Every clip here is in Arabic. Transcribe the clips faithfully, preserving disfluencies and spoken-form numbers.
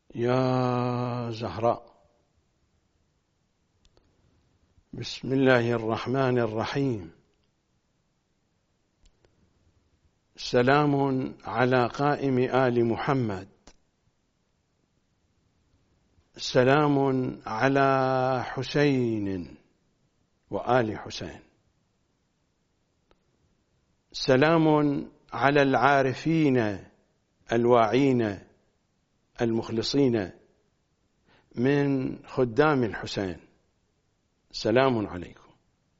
يا زهراء. بسم الله الرحمن الرحيم. سلام على قائم آل محمد، سلام على حسين وآل حسين، سلام على العارفين الواعين المخلصين من خدام الحسين، سلام عليكم.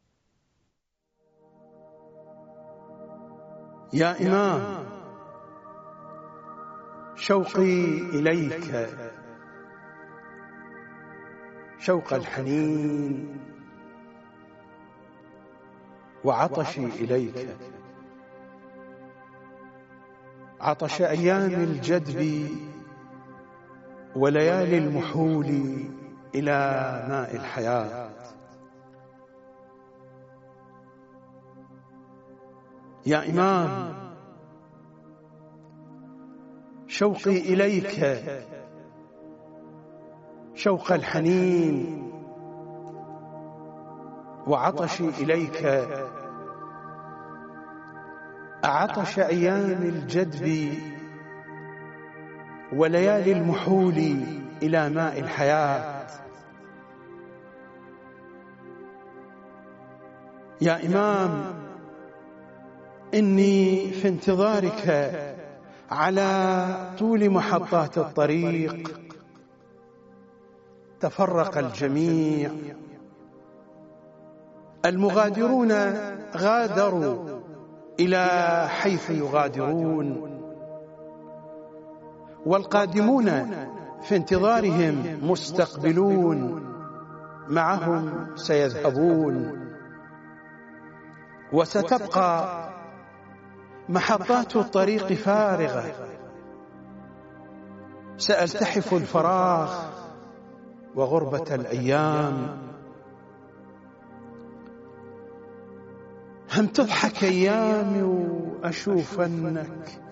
يا إمام، شوقي إليك شوق الحنين، وعطشي إليك عطش أيام الجدب وليالي المحول إلى ماء الحياة. يا إمام، شوقي إليك شوق الحنين، وعطشي إليك عطش أيام الجدب وليالي المحول إلى ماء الحياة. يا إمام، إني في انتظارك على طول محطات الطريق، تفرق الجميع، المغادرون غادروا إلى حيث يغادرون، والقادمون في انتظارهم مستقبلون، معهم سيذهبون، وستبقى محطات الطريق فارغة. سألتحف الفراغ وغربة الأيام. هم تضحك أيامي وأشوفنك،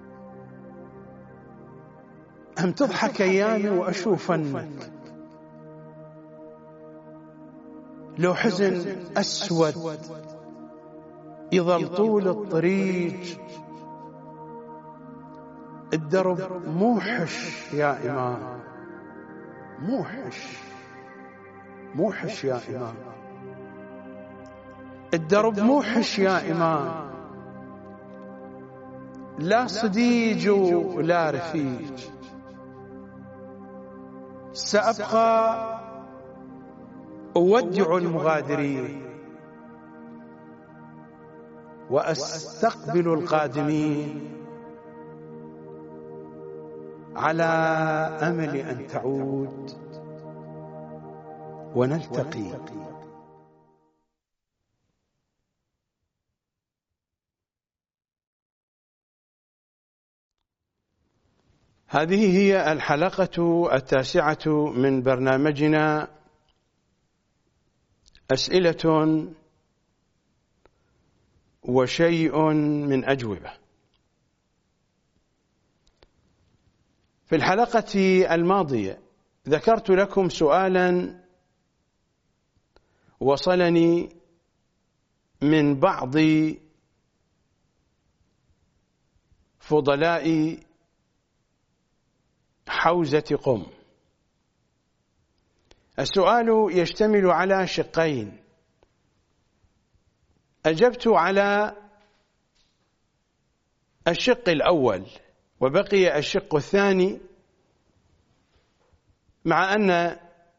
هم تضحك أيامي وأشوفنك، لو حزن أسود يظل طول الطريق، الدرب موحش يا إمام، موحش موحش يا إمام، الدرب موحش يا إمام، لا صديج ولا رفيج. سأبقى أودع المغادرين وأستقبل القادمين، على أمل أن تعود ونلتقي. هذه هي الحلقة التاسعة من برنامجنا أسئلة وشيء من أجوبة. في الحلقة الماضية ذكرت لكم سؤالا وصلني من بعض فضلاء حوزة قم. السؤال يشتمل على شقين، أجبت على الشق الأول وبقي الشق الثاني، مع أن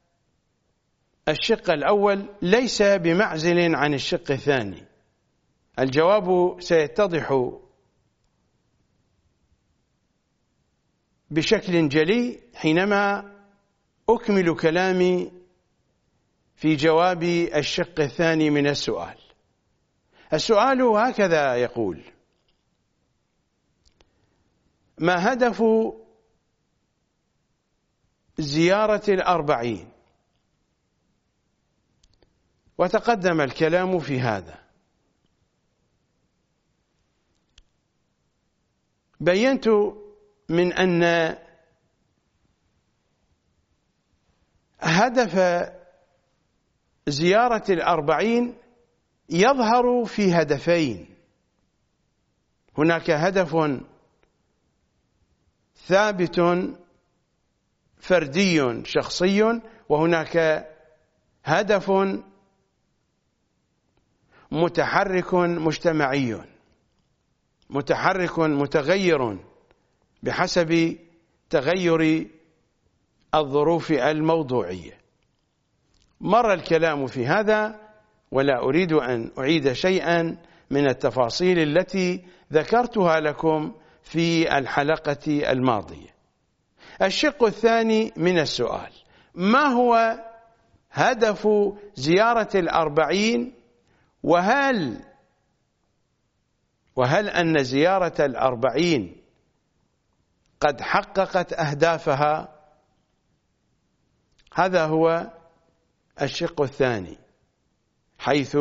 الشق الأول ليس بمعزل عن الشق الثاني. الجواب سيتضح بشكل جلي حينما أكمل كلامي في جواب الشق الثاني من السؤال. السؤال هكذا يقول: ما هدف زيارة الأربعين؟ وتقدم الكلام في هذا. بينت من أن هدف زيارة الأربعين يظهر في هدفين. هناك هدف ثابت فردي شخصي، وهناك هدف متحرك مجتمعي، متحرك متغير بحسب تغير الظروف الموضوعية. مر الكلام في هذا، ولا أريد أن أعيد شيئا من التفاصيل التي ذكرتها لكم في الحلقة الماضية. الشق الثاني من السؤال: ما هو هدف زيارة الأربعين؟ وهل وهل أن زيارة الأربعين قد حققت أهدافها؟ هذا هو الشق الثاني، حيث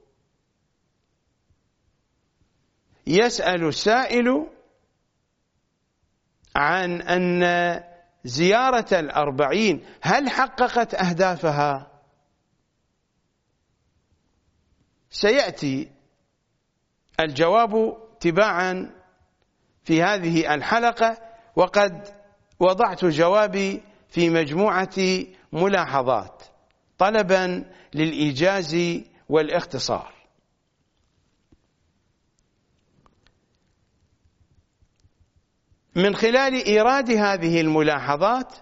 يسأل السائل عن أن زيارة الأربعين هل حققت أهدافها؟ سيأتي الجواب تباعا في هذه الحلقة، وقد وضعت جوابي في مجموعة ملاحظات طلبا للإيجاز والاختصار. من خلال إيراد هذه الملاحظات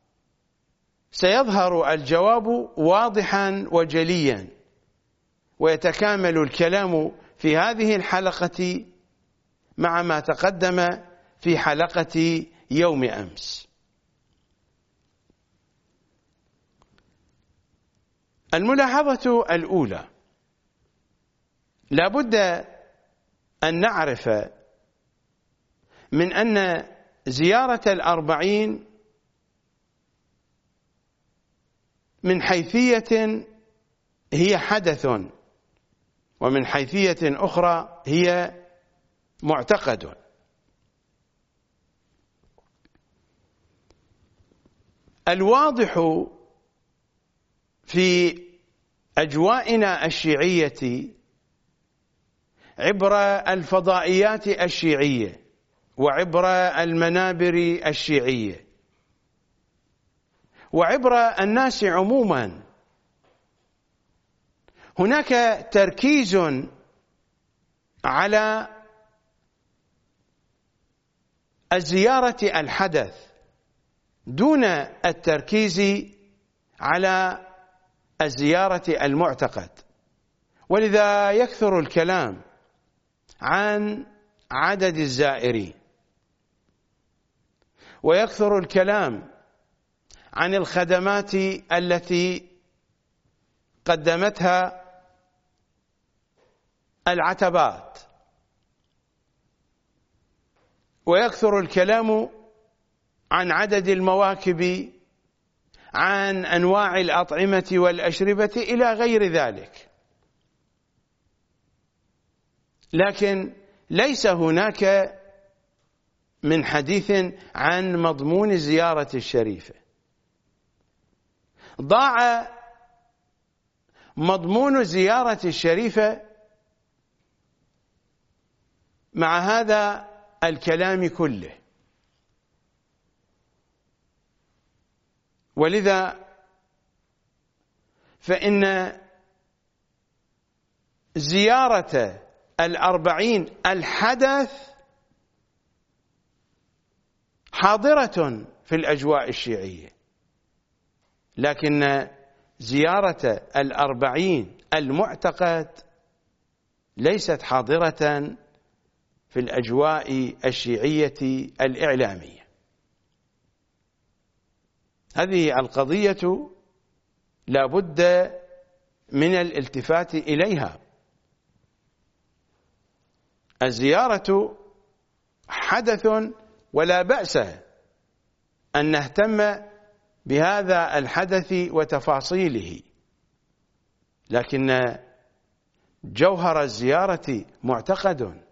سيظهر الجواب واضحا وجليا، ويتكامل الكلام في هذه الحلقة مع ما تقدم في حلقة يوم أمس. الملاحظة الأولى: لا بد أن نعرف من أن زيارة الأربعين من حيثية هي حدث، ومن حيثية أخرى هي معتقد. الواضح في أجوائنا الشيعية عبر الفضائيات الشيعية وعبر المنابر الشيعية وعبر الناس عموما، هناك تركيز على الزيارة الحدث دون التركيز على الزيارة المعتقد. ولذا يكثر الكلام عن عدد الزائرين، ويكثر الكلام عن الخدمات التي قدمتها العتبات، ويكثر الكلام عن عدد المواكب، عن أنواع الأطعمة والأشربة إلى غير ذلك. لكن ليس هناك من حديث عن مضمون الزيارة الشريفة. ضاع مضمون الزيارة الشريفة مع هذا الكلام كله. ولذا فإن زيارة الأربعين الحدث حاضرة في الأجواء الشيعية، لكن زيارة الأربعين المعتقد ليست حاضرة في الأجواء الشيعية الإعلامية. هذه القضية لا بد من الالتفات إليها. الزيارة حدث، ولا بأس أن نهتم بهذا الحدث وتفاصيله، لكن جوهر الزيارة معتقد.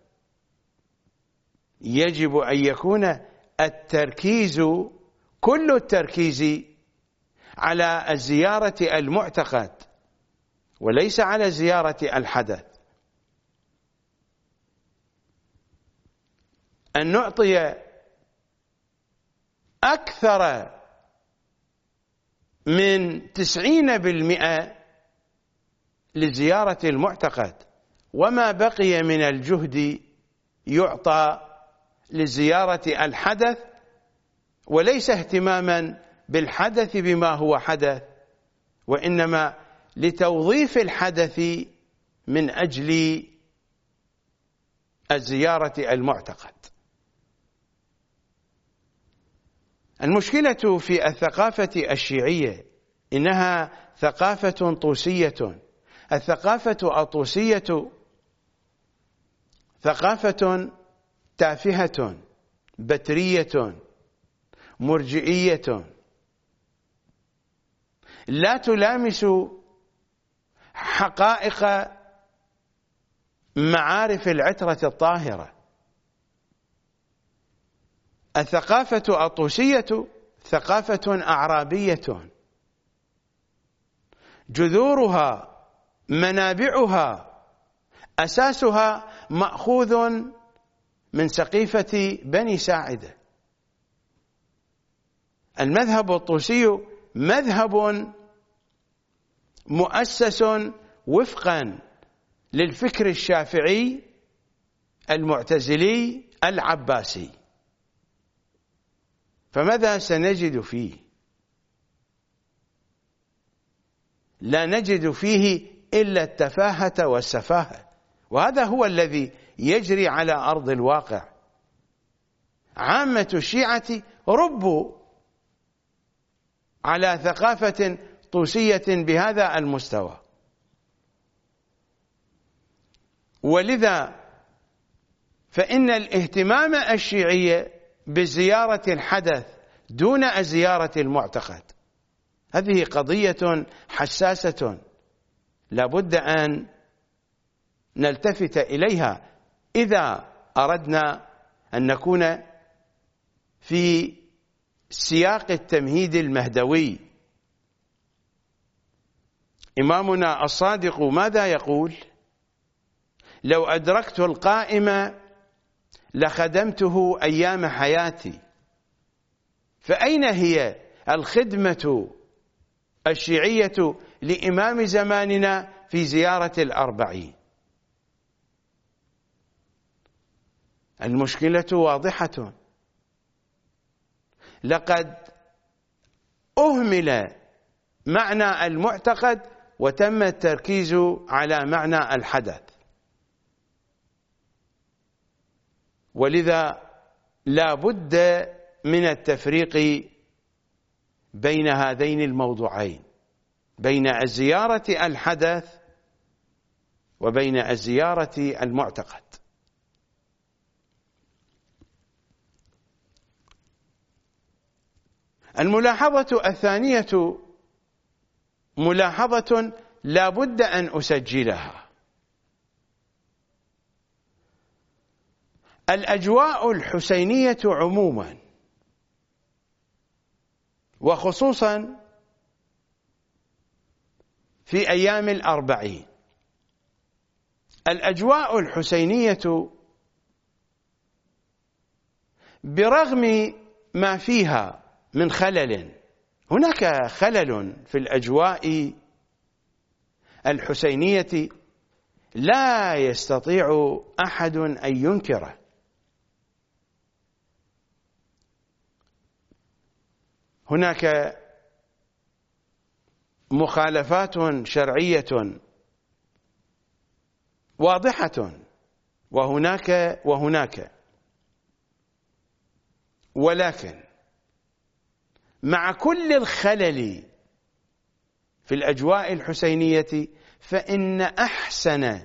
يجب أن يكون التركيز، كل التركيز، على زيارة المعتقد وليس على زيارة الحدث. أن نعطي أكثر من تسعين بالمئة لزيارة المعتقد، وما بقي من الجهد يعطى لزيارة الحدث، وليس اهتماما بالحدث بما هو حدث، وإنما لتوظيف الحدث من أجل الزيارة المعتقد. المشكلة في الثقافة الشيعية إنها ثقافة طوسية. الثقافة الطوسية ثقافة تافهة بترية مرجئية، لا تلامس حقائق معارف العترة الطاهرة. الثقافة الطوسية ثقافة أعرابية، جذورها منابعها أساسها مأخوذ من سقيفة بني ساعدة. المذهب الطوسي مذهب مؤسس وفقا للفكر الشافعي المعتزلي العباسي. فماذا سنجد فيه؟ لا نجد فيه إلا التفاهة والسفاهة، وهذا هو الذي يجري على أرض الواقع. عامة الشيعة ربوا على ثقافة طوسية بهذا المستوى، ولذا فإن الاهتمام الشيعي بزيارة الحدث دون زيارة المعتقد هذه قضية حساسة لا بد أن نلتفت إليها إذا أردنا أن نكون في سياق التمهيد المهدوي. إمامنا الصادق ماذا يقول؟ لو أدركت القائم لخدمته أيام حياتي. فأين هي الخدمة الشيعية لإمام زماننا في زيارة الأربعين؟ المشكلة واضحة. لقد أهمل معنى المعتقد وتم التركيز على معنى الحدث، ولذا لا بد من التفريق بين هذين الموضوعين، بين زيارة الحدث وبين زيارة المعتقد. الملاحظة الثانية ملاحظة لا بد أن أسجلها. الأجواء الحسينية عموما وخصوصا في أيام الأربعين، الأجواء الحسينية برغم ما فيها من خلل، هناك خلل في الأجواء الحسينية لا يستطيع أحد أن ينكره. هناك مخالفات شرعية واضحة وهناك وهناك، ولكن مع كل الخلل في الأجواء الحسينية فإن أحسن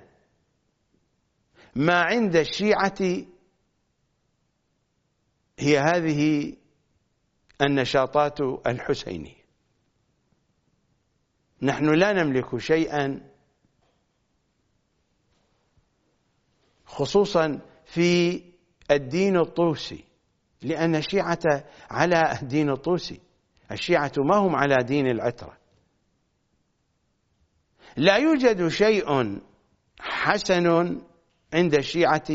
ما عند الشيعة هي هذه النشاطات الحسينية. نحن لا نملك شيئا خصوصا في الدين الطوسي، لأن الشيعة على الدين الطوسي. الشيعة ما هم على دين العترة. لا يوجد شيء حسن عند الشيعة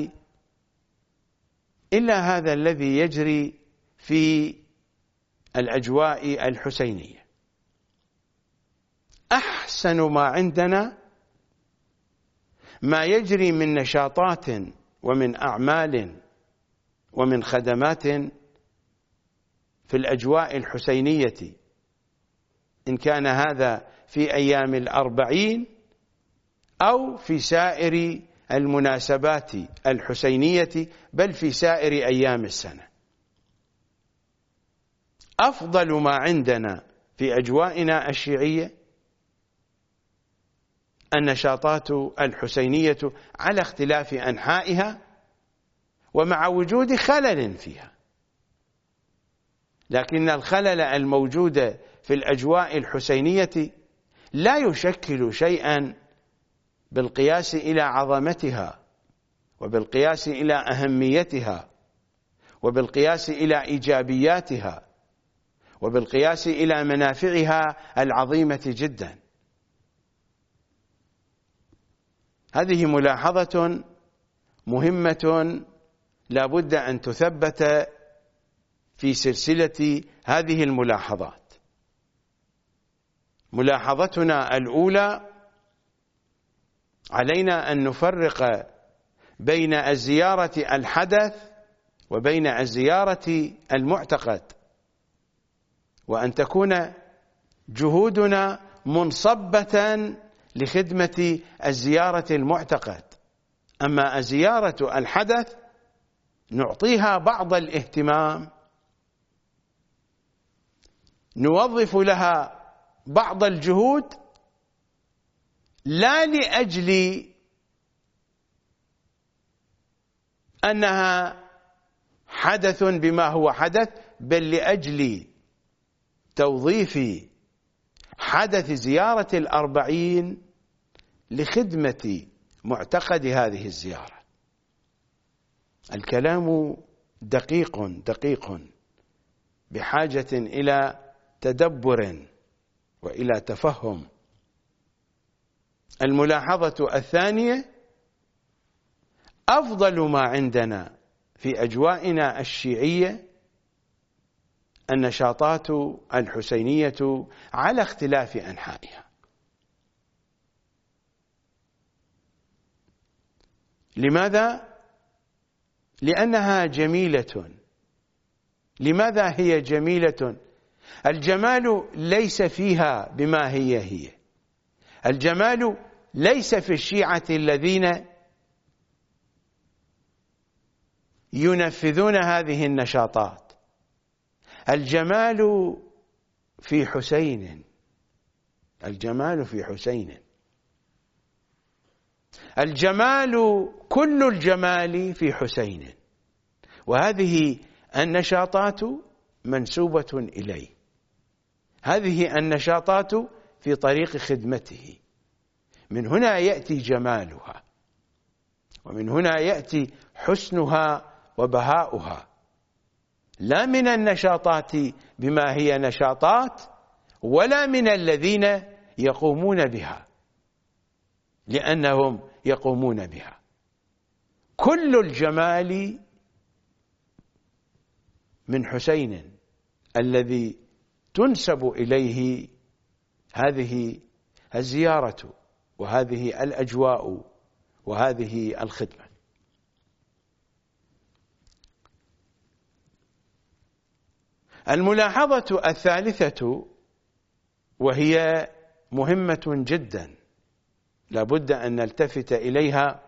إلا هذا الذي يجري في الأجواء الحسينية. أحسن ما عندنا ما يجري من نشاطات ومن أعمال ومن خدمات في الأجواء الحسينية، إن كان هذا في أيام الأربعين أو في سائر المناسبات الحسينية، بل في سائر أيام السنة. أفضل ما عندنا في أجوائنا الشيعية النشاطات الحسينية على اختلاف أنحائها ومع وجود خلل فيها، لكن الخلل الموجود في الأجواء الحسينية لا يشكل شيئا بالقياس إلى عظمتها وبالقياس إلى أهميتها وبالقياس إلى إيجابياتها وبالقياس إلى منافعها العظيمة جدا. هذه ملاحظة مهمة لا بد أن تثبت في سلسلة هذه الملاحظات. ملاحظتنا الأولى: علينا أن نفرق بين الزيارة الحدث وبين الزيارة المعتقد، وأن تكون جهودنا منصبة لخدمة الزيارة المعتقد. أما الزيارة الحدث نعطيها بعض الاهتمام، نوظف لها بعض الجهود، لا لأجل أنها حدث بما هو حدث، بل لأجل توظيف حدث زيارة الأربعين لخدمة معتقد هذه الزيارة. الكلام دقيق دقيق بحاجة إلى تدبر وإلى تفهم. الملاحظة الثانية: أفضل ما عندنا في أجوائنا الشيعية النشاطات الحسينية على اختلاف أنحائها. لماذا؟ لأنها جميلة. لماذا هي جميلة؟ الجمال ليس فيها بما هي هي. الجمال ليس في الشيعة الذين ينفذون هذه النشاطات. الجمال في حسين. الجمال في حسين. الجمال كل الجمال في حسين، وهذه النشاطات منسوبة إليه. هذه النشاطات في طريق خدمته. من هنا يأتي جمالها، ومن هنا يأتي حسنها وبهاؤها، لا من النشاطات بما هي نشاطات، ولا من الذين يقومون بها لأنهم يقومون بها. كل الجمال من حسين الذي تنسب إليه هذه الزيارة وهذه الأجواء وهذه الخدمة. الملاحظة الثالثة، وهي مهمة جدا لا بد أن نلتفت إليها: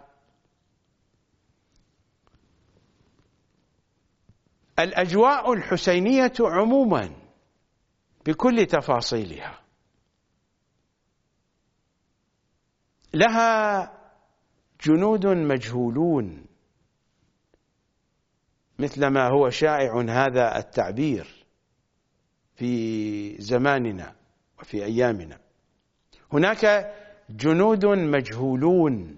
الأجواء الحسينية عموما بكل تفاصيلها لها جنود مجهولون، مثل ما هو شائع هذا التعبير في زماننا وفي أيامنا. هناك جنود مجهولون،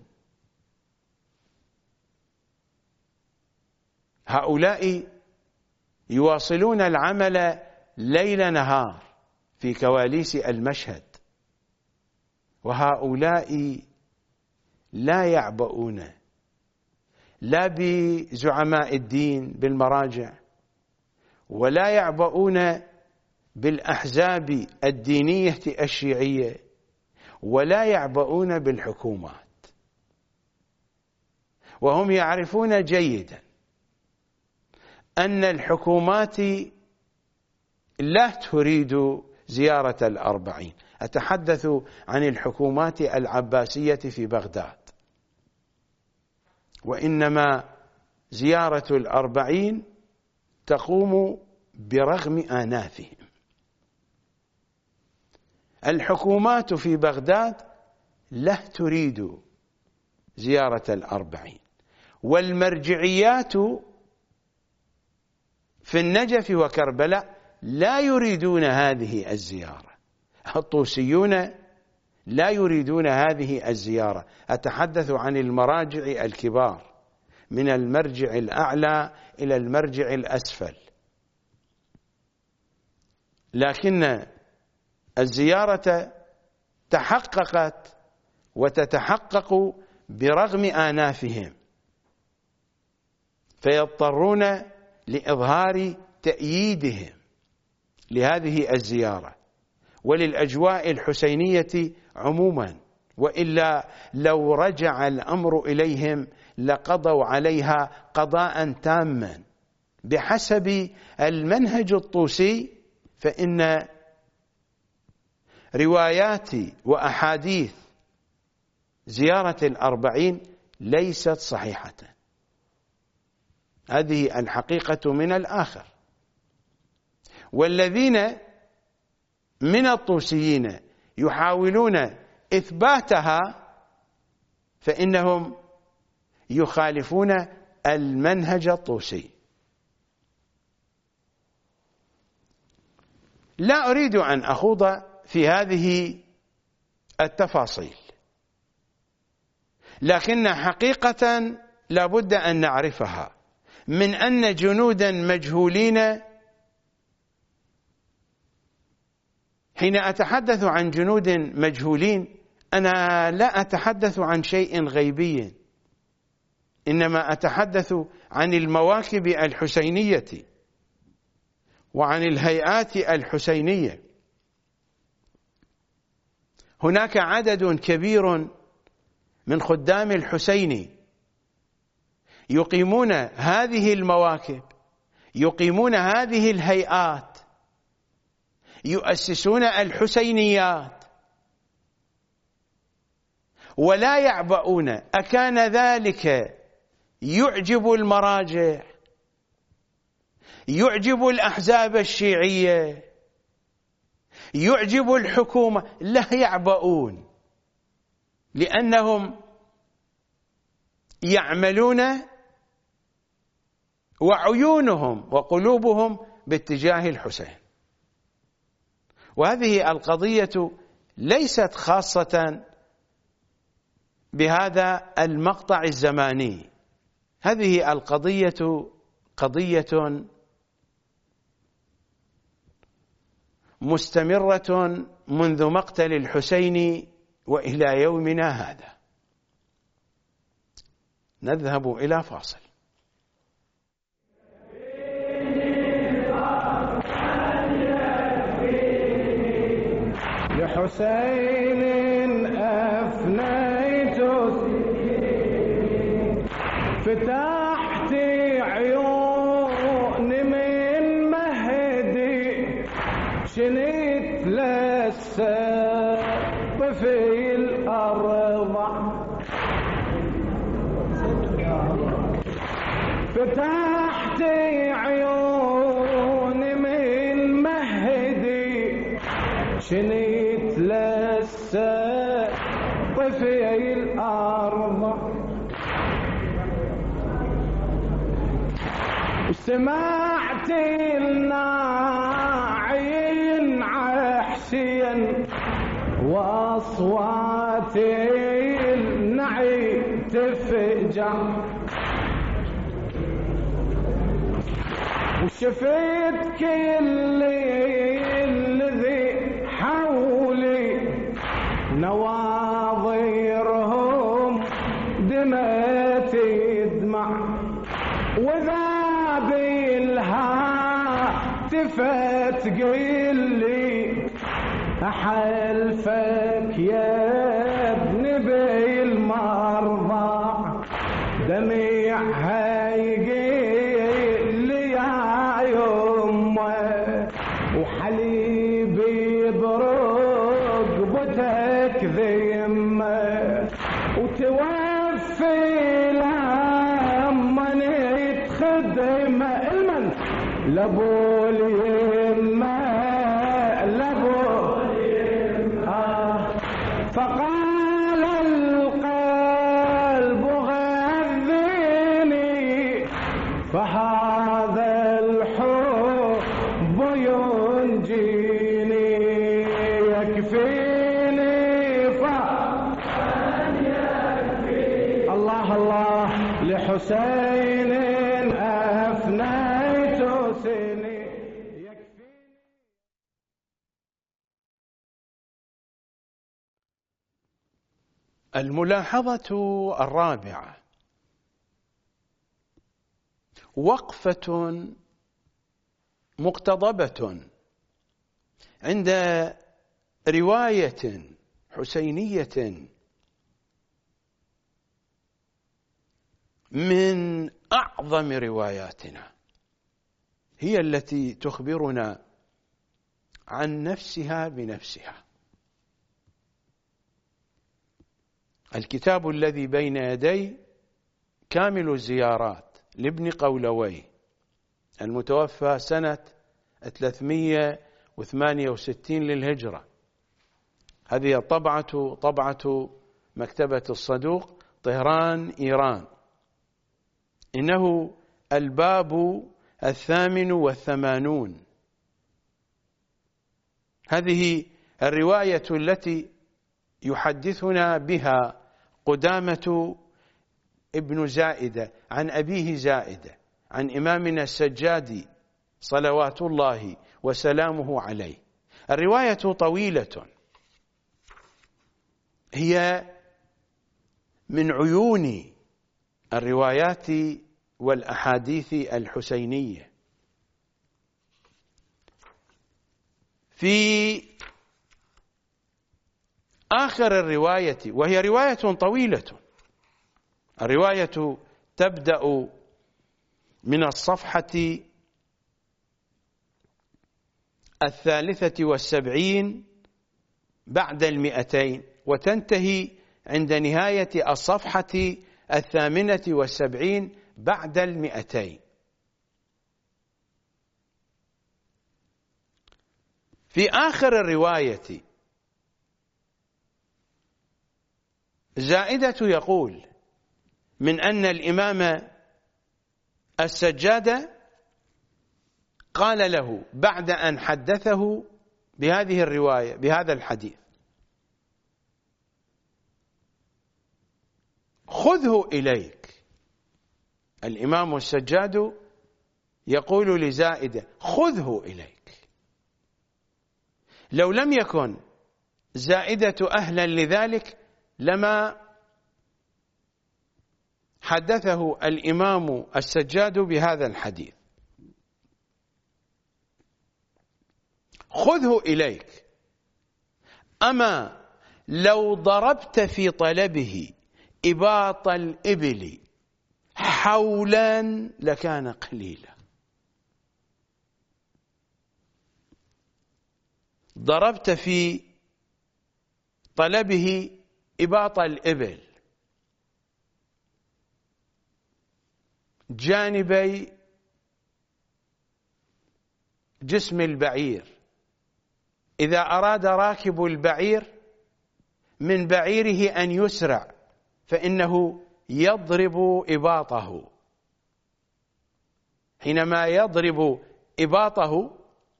هؤلاء يواصلون العمل ليل نهار في كواليس المشهد، وهؤلاء لا يعبؤون لا بزعماء الدين بالمراجع، ولا يعبؤون بالأحزاب الدينية الشيعية، ولا يعبؤون بالحكومات، وهم يعرفون جيدا أن الحكومات لا تريد زيارة الأربعين. أتحدث عن الحكومات العباسية في بغداد، وإنما زيارة الأربعين تقوم برغم آنافهم. الحكومات في بغداد لا تريد زيارة الأربعين، والمرجعيات في النجف وكربلاء لا يريدون هذه الزيارة. الطوسيون لا يريدون هذه الزيارة. أتحدث عن المراجع الكبار، من المرجع الأعلى إلى المرجع الأسفل. لكن الزيارة تحققت وتتحقق برغم آنافهم، فيضطرون لإظهار تأييدهم لهذه الزيارة وللأجواء الحسينية عموما، وإلا لو رجع الأمر إليهم لقضوا عليها قضاء تاما بحسب المنهج الطوسي. فإن روايات وأحاديث زيارة الأربعين ليست صحيحة، هذه الحقيقة من الآخر. والذين من الطوسيين يحاولون إثباتها فإنهم يخالفون المنهج الطوسي. لا أريد أن أخوض في هذه التفاصيل، لكن حقيقة لا بد أن نعرفها، من أن جنودا مجهولين، حين أتحدث عن جنود مجهولين أنا لا أتحدث عن شيء غيبي، إنما أتحدث عن المواكب الحسينية وعن الهيئات الحسينية. هناك عدد كبير من خدام الحسين يقيمون هذه المواكب، يقيمون هذه الهيئات، يؤسسون الحسينيات، ولا يعبؤون. أكان ذلك يعجب المراجع، يعجب الأحزاب الشيعية، يعجب الحكومة؟ لا يعبؤون، لأنهم يعملون وعيونهم وقلوبهم باتجاه الحسين. وهذه القضية ليست خاصة بهذا المقطع الزماني، هذه القضية قضية مستمرة منذ مقتل الحسين وإلى يومنا هذا. نذهب إلى فاصل. لحسين أفنيت فتحت عيون من مهدي، شنت للسقف في الأرض، فتحت عيون من مهدي، شنت للسقف في الأرض، وسمعت الناعي عحشيا واصوات النعي تفجع، وشفت كل واقفة تقول لي أحلفك يا ابن بي المرضى دميعها يقول لي يا يمه وحليبي برقبتك ذمه وتوفي لما نتخدم المن لابو اليمه لابو آه فقال القلب غذني فهذا الحب ينجيني يكفيني الله الله لحسين أفنيت سني يكفيني. الملاحظة الرابعة: وقفة مقتضبة عند رواية حسينية من أعظم رواياتنا، هي التي تخبرنا عن نفسها بنفسها. الكتاب الذي بين يدي كامل الزيارات لابن قولوي المتوفى سنة ثلاثمئة وثمانية وستين للهجرة. هذه طبعة طبعة مكتبة الصدوق طهران إيران. إنه الباب الثامن والثمانون. هذه الرواية التي يحدثنا بها قدامة ابن زائدة عن أبيه زائدة عن إمامنا السجادي صلوات الله وسلامه عليه. الرواية طويلة، هي من عيون الروايات والأحاديث الحسينية. في آخر الرواية، وهي رواية طويلة، الرواية تبدأ من الصفحة الثالثة والسبعين بعد المئتين وتنتهي عند نهاية الصفحة الثامنة والسبعين بعد المئتين. في آخر الرواية زائدة يقول من أن الإمام السجاد قال له بعد أن حدثه بهذه الرواية بهذا الحديث: خذه إليك. الإمام السجاد يقول لزائدة: خذه إليك. لو لم يكن زائدة أهلا لذلك لما حدثه الإمام السجاد بهذا الحديث. خذه إليك. أما لو ضربت في طلبه إباط الإبل حولا لكان قليلا. ضربت في طلبه إباط الإبل جانبي جسم البعير، إذا أراد راكب البعير من بعيره أن يسرع فإنه يضرب إباطه. حينما يضرب إباطه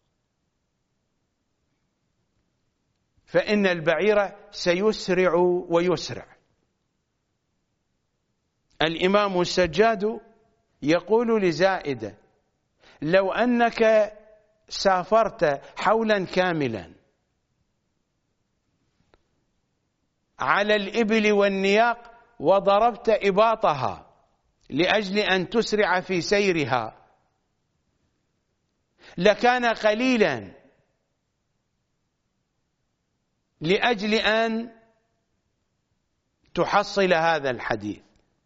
فإن البعير سيسرع ويسرع. الإمام السجاد يقول لزائدة: لو أنك سافرت حولا كاملا على الإبل والنياق وضربت إباطها لأجل أن تسرع في سيرها، لكان قليلا لأجل أن تحصل هذا الحديث.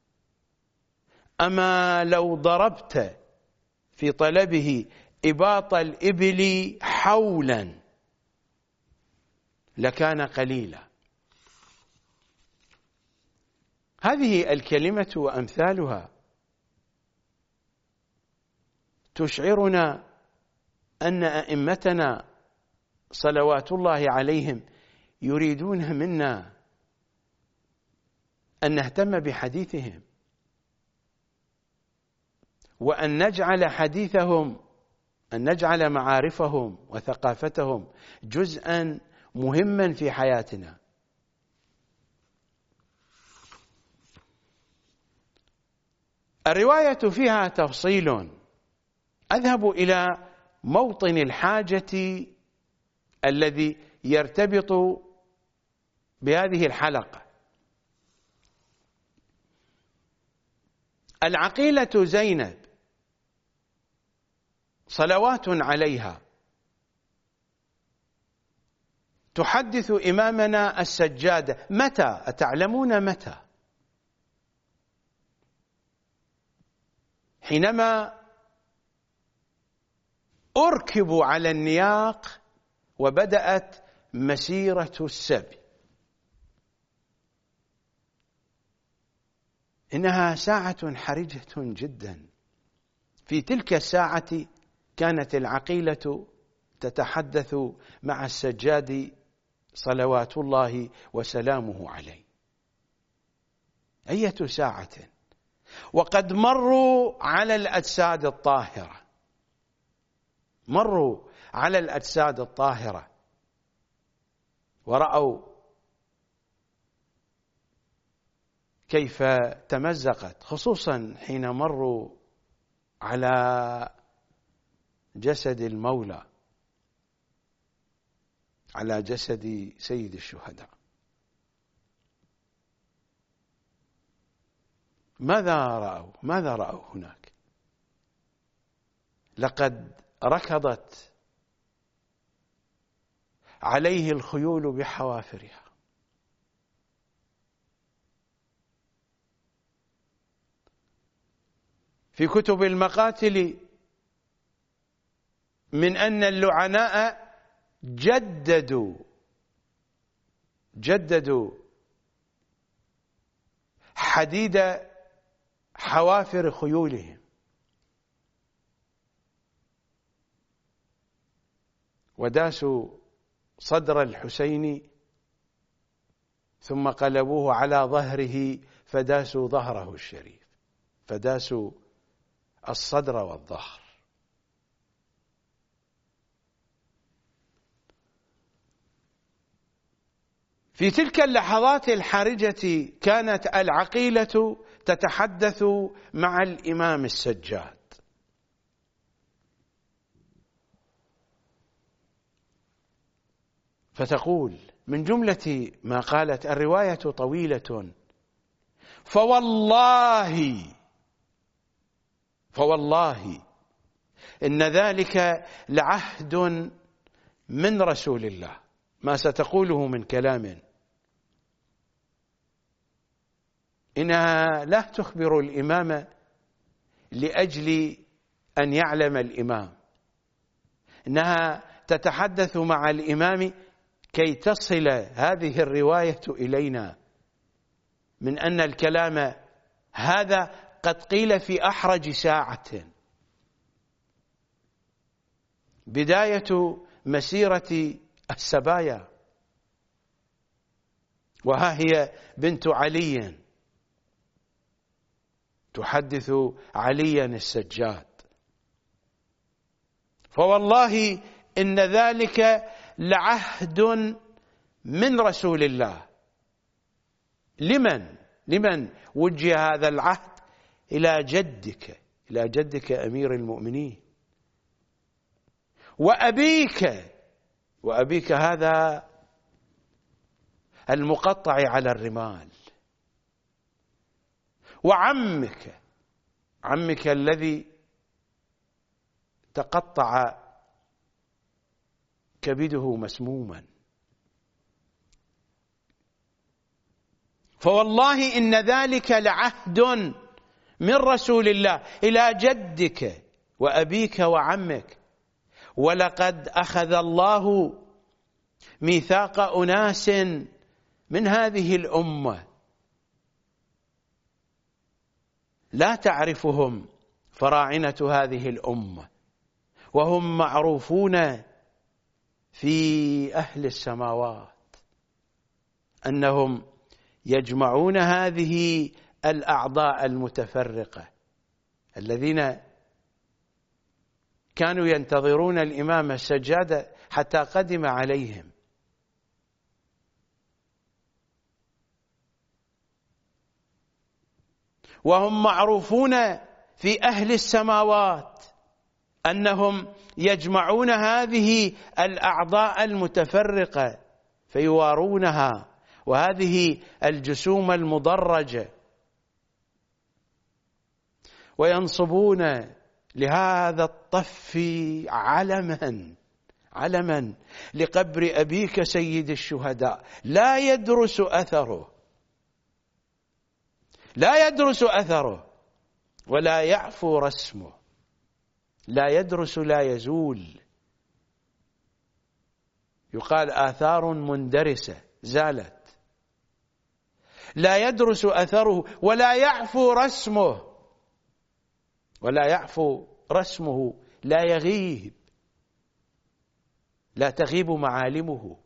أما لو ضربت في طلبه إباط الإبل حولا لكان قليلا. هذه الكلمة وأمثالها تشعرنا أن أئمتنا صلوات الله عليهم يريدون منا أن نهتم بحديثهم، وأن نجعل حديثهم، أن نجعل معارفهم وثقافتهم جزءا مهما في حياتنا. الرواية فيها تفصيل، أذهب إلى موطن الحاجة الذي يرتبط بهذه الحلقة. العقيلة زينب صلوات عليها تحدث إمامنا السجاد. متى؟ أتعلمون متى؟ حينما أركبوا على النياق وبدأت مسيرة السبي. إنها ساعة حرجة جدا. في تلك الساعة كانت العقيلة تتحدث مع السجاد صلوات الله وسلامه عليه. أية ساعة! وقد مروا على الأجساد الطاهرة، مروا على الأجساد الطاهرة ورأوا كيف تمزقت، خصوصا حين مروا على جسد المولى، على جسد سيد الشهداء. ماذا رأوا؟ ماذا رأوا هناك؟ لقد ركضت عليه الخيول بحوافرها، في كتب المقاتل من أن اللعناء جددوا جددوا حديد حوافر خيولهم، وداسوا صدر الحسين ثم قلبوه على ظهره فداسوا ظهره الشريف، فداسوا الصدر والظهر. في تلك اللحظات الحرجة كانت العقيلة تتحدث مع الإمام السجاد، فتقول من جملة ما قالت، الرواية طويلة، فوالله فوالله إن ذلك لعهد من رسول الله، ما ستقوله من كلام إنها لا تخبر الإمام لأجل أن يعلم الإمام، إنها تتحدث مع الإمام كي تصل هذه الرواية إلينا، من أن الكلام هذا قد قيل في أحرج ساعة، بداية مسيرة السبايا، وها هي بنت علي تحدث عليا السجاد. فوالله إن ذلك لعهد من رسول الله. لمن لمن وجه هذا العهد؟ إلى جدك، إلى جدك أمير المؤمنين، وأبيك، وأبيك هذا المقطع على الرمال، وعمك، عمك الذي تقطع كبده مسموما. فوالله إن ذلك لعهد من رسول الله إلى جدك وأبيك وعمك، ولقد أخذ الله ميثاق أناس من هذه الأمة لا تعرفهم فراعنة هذه الأمة، وهم معروفون في أهل السماوات أنهم يجمعون هذه الأعضاء المتفرقة الذين كانوا ينتظرون الإمام السجاد حتى قدم عليهم. وهم معروفون في أهل السماوات أنهم يجمعون هذه الأعضاء المتفرقة فيوارونها، وهذه الجسوم المدرجة، وينصبون لهذا الطف علما علما لقبر أبيك سيد الشهداء لا يدرس أثره لا يدرس أثره ولا يعفو رسمه. لا يدرس لا يزول، يقال آثار مندرسة زالت. لا يدرس أثره ولا يعفو رسمه، ولا يعفو رسمه لا يغيب، لا تغيب معالمه.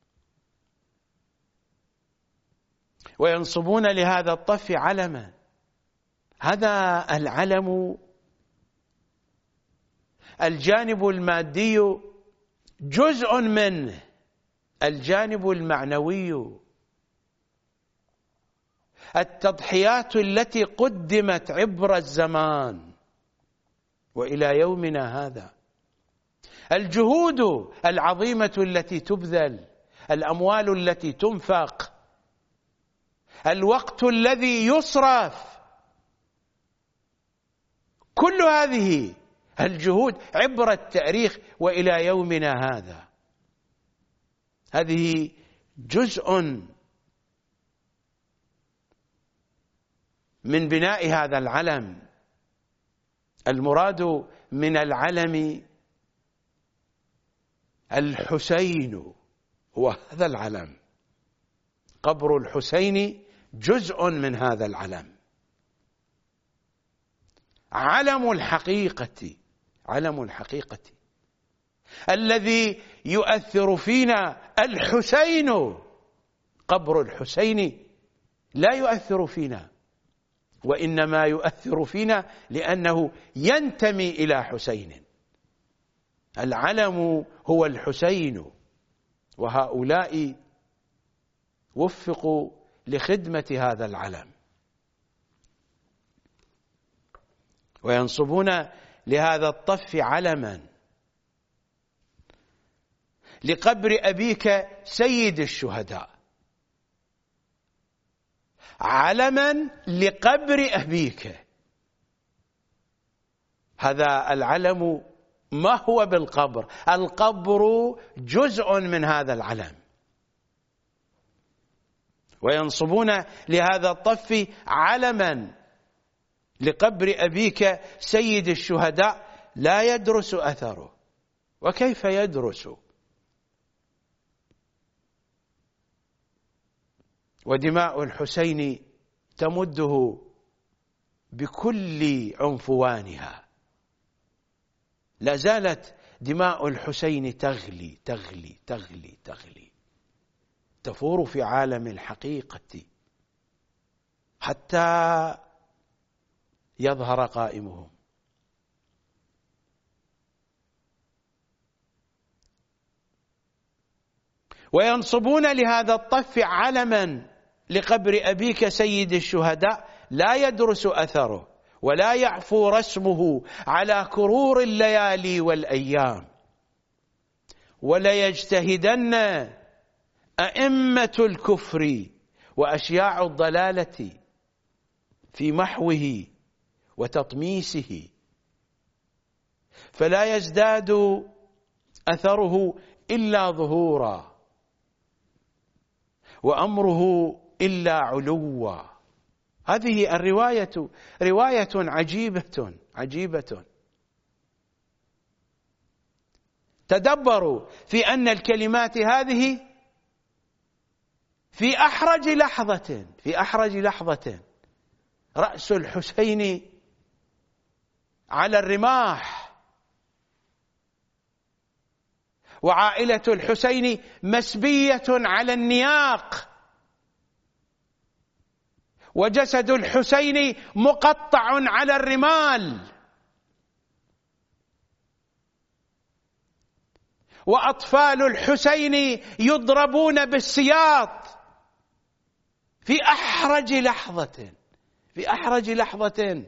وينصبون لهذا الطف علما. هذا العلم الجانب المادي جزء منه، الجانب المعنوي التضحيات التي قدمت عبر الزمان وإلى يومنا هذا، الجهود العظيمة التي تبذل، الأموال التي تنفق، الوقت الذي يصرف، كل هذه الجهود عبر التاريخ وإلى يومنا هذا، هذه جزء من بناء هذا العلم. المراد من العلم الحسين، هو هذا العلم، قبر الحسين جزء من هذا العلم. علم الحقيقة، علم الحقيقة الذي يؤثر فينا الحسين. قبر الحسين لا يؤثر فينا، وإنما يؤثر فينا لأنه ينتمي إلى حسين. العلم هو الحسين، وهؤلاء وفقوا لخدمة هذا العلم. وينصبون لهذا الطف علما لقبر أبيك سيد الشهداء، علما لقبر أبيك. هذا العلم ما هو بالقبر، القبر جزء من هذا العلم. وينصبون لهذا الطف علما لقبر أبيك سيد الشهداء لا يدرس أثره. وكيف يدرس؟ ودماء الحسين تمده بكل عنفوانها، لا زالت دماء الحسين تغلي تغلي تغلي تغلي، تفور في عالم الحقيقة حتى يظهر قائمهم. وينصبون لهذا الطف علما لقبر أبيك سيد الشهداء لا يدرس أثره ولا يعفو رسمه على كرور الليالي والأيام. ولا يجتهدن أئمة الكفر وأشياع الضلالة في محوه وتطميسه، فلا يزداد أثره إلا ظهورا وأمره إلا علوا. هذه الرواية رواية عجيبة عجيبة. تدبروا في أن الكلمات هذه في أحرج لحظة في أحرج لحظة رأس الحسين على الرماح، وعائلة الحسين مسبية على النياق، وجسد الحسين مقطع على الرمال، وأطفال الحسين يضربون بالسياط في أحرج لحظة في أحرج لحظة.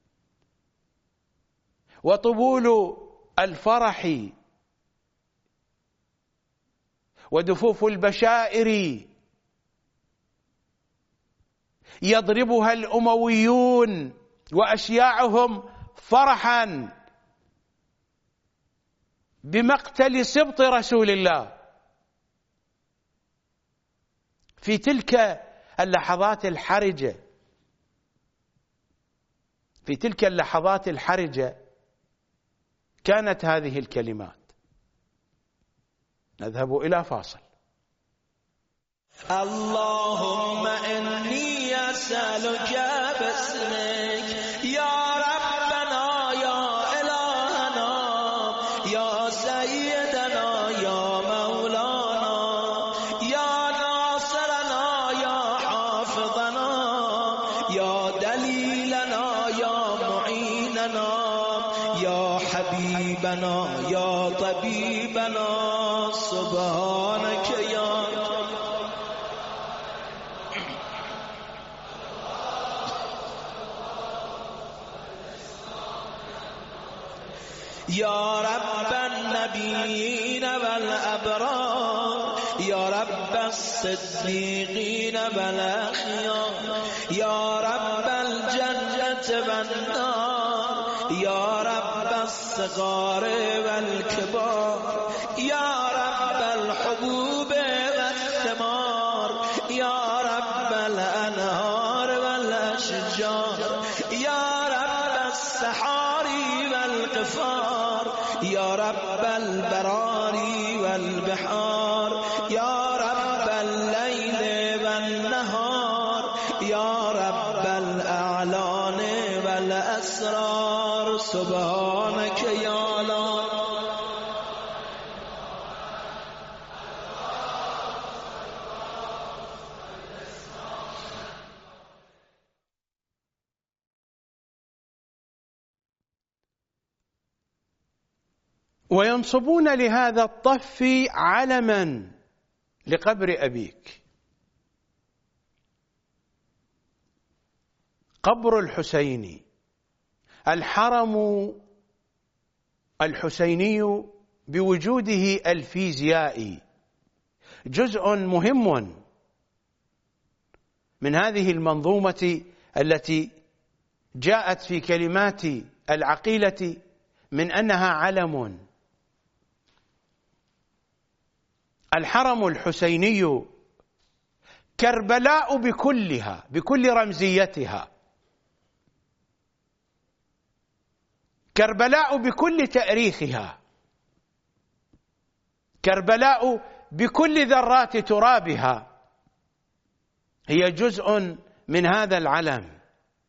وطبول الفرح ودفوف البشائر يضربها الأمويون وأشياعهم فرحا بمقتل سبط رسول الله. في تلك اللحظات الحرجة في تلك اللحظات الحرجة كانت هذه الكلمات. نذهب إلى فاصل. اللهم إني أسألك باسمك يا ربنا يا إلهنا يا سيدنا يا مولانا يا ناصرنا يا حافظنا يا دليلنا يا معيننا يا حبيبنا يا طبيبنا سبحانك يا يا رب النبيين والأبرار يا رب الصديقين والأخيار يا رب الجنة والنار يا رب الصغار والكبار يا رب الحبوب والثمار يا رب الأنهار والأشجار يا رب السحاري والقفار يا رب البراري والبحار يا رب الليل والنهار يا رب الأعلان والأسرار سبحانك يا الله. وينصبون لهذا الطف علما لقبر أبيك. قبر الحسين، الحرم الحسيني بوجوده الفيزيائي جزء مهم من هذه المنظومة التي جاءت في كلمات العقيلة من أنها علم. الحرم الحسيني كربلاء بكلها بكل رمزيتها، كربلاء بكل تأريخها، كربلاء بكل ذرات ترابها، هي جزء من هذا العلم.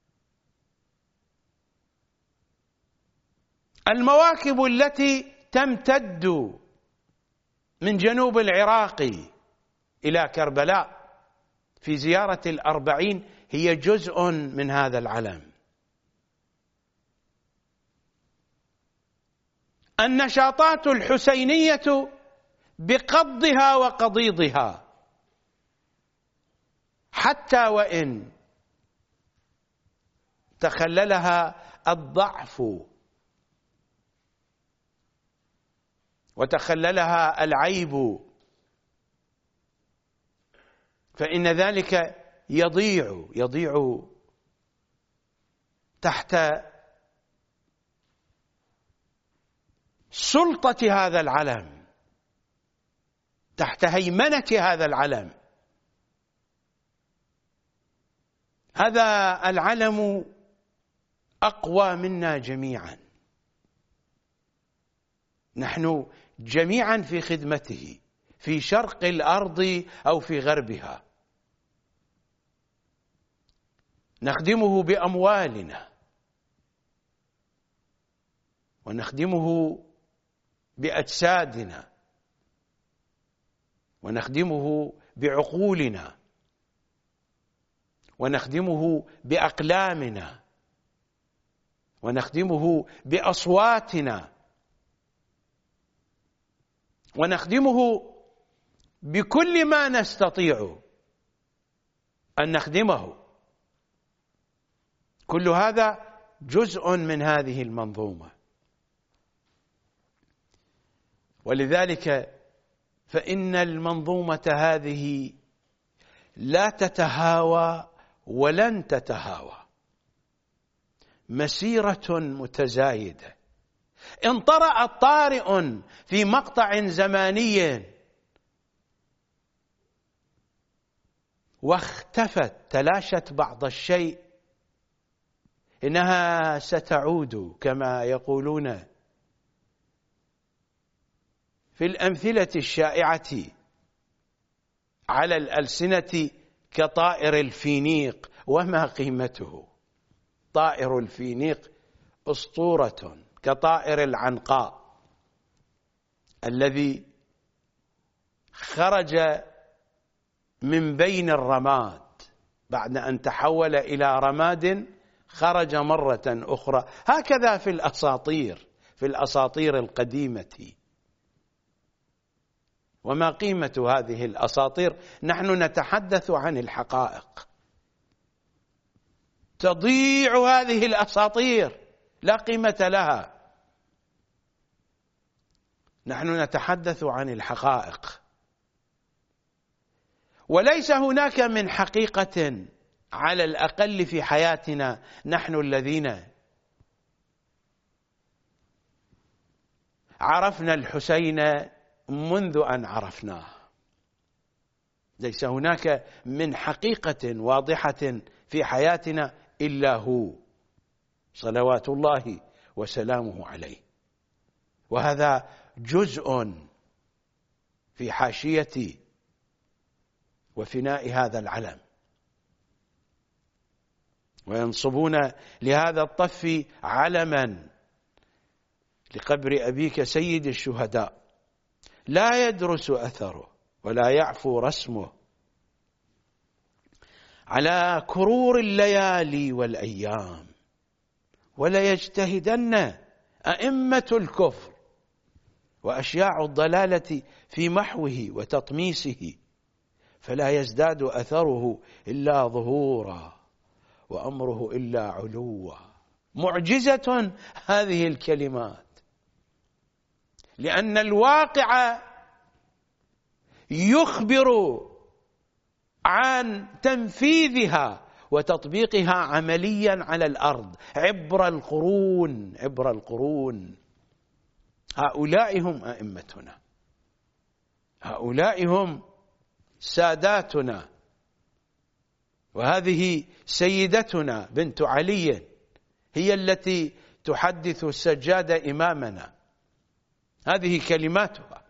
المواكب التي تمتد من جنوب العراق إلى كربلاء في زيارة الأربعين هي جزء من هذا العلم. النشاطات الحسينية بقضها وقضيضها، حتى وإن تخللها الضعف وتخللها العيب، فإن ذلك يضيع يضيع تحت سلطة هذا العلم. تحت هيمنة هذا العلم. هذا العلم أقوى منا جميعا، نحن جميعا في خدمته في شرق الأرض أو في غربها، نخدمه بأموالنا ونخدمه بأجسادنا ونخدمه بعقولنا ونخدمه بأقلامنا ونخدمه بأصواتنا ونخدمه بكل ما نستطيع أن نخدمه. كل هذا جزء من هذه المنظومة، ولذلك فإن المنظومة هذه لا تتهاوى ولن تتهاوى، مسيرة متزايدة. إن طرأ طارئ في مقطع زماني واختفت تلاشت بعض الشيء، إنها ستعود كما يقولون في الأمثلة الشائعة على الألسنة كطائر الفينيق. وما قيمته؟ طائر الفينيق أسطورة كطائر العنقاء الذي خرج من بين الرماد بعد أن تحول إلى رماد، خرج مرة أخرى. هكذا في الأساطير في الأساطير القديمة. وما قيمة هذه الأساطير؟ نحن نتحدث عن الحقائق. تضيع هذه الأساطير، لا قيمة لها. نحن نتحدث عن الحقائق، وليس هناك من حقيقة على الأقل في حياتنا نحن الذين عرفنا الحسين منذ أن عرفناه. ليس هناك من حقيقة واضحة في حياتنا إلا هو صلوات الله وسلامه عليه. وهذا جزء في حاشية وفناء هذا العلم. وينصبون لهذا الطف علما لقبر أبيك سيد الشهداء، لا يدرس أثره ولا يعفو رسمه على كرور الليالي والأيام، ولا يجتهدن أئمة الكفر وأشياع الضلالة في محوه وتطميسه، فلا يزداد أثره إلا ظهورا وأمره إلا علوا. معجزة هذه الكلمات، لأن الواقع يخبر عن تنفيذها وتطبيقها عمليا على الأرض عبر القرون عبر القرون. هؤلاء هم أئمتنا، هؤلاء هم ساداتنا، وهذه سيدتنا بنت علي هي التي تحدث السجادة إمامنا. هذه كلماتها.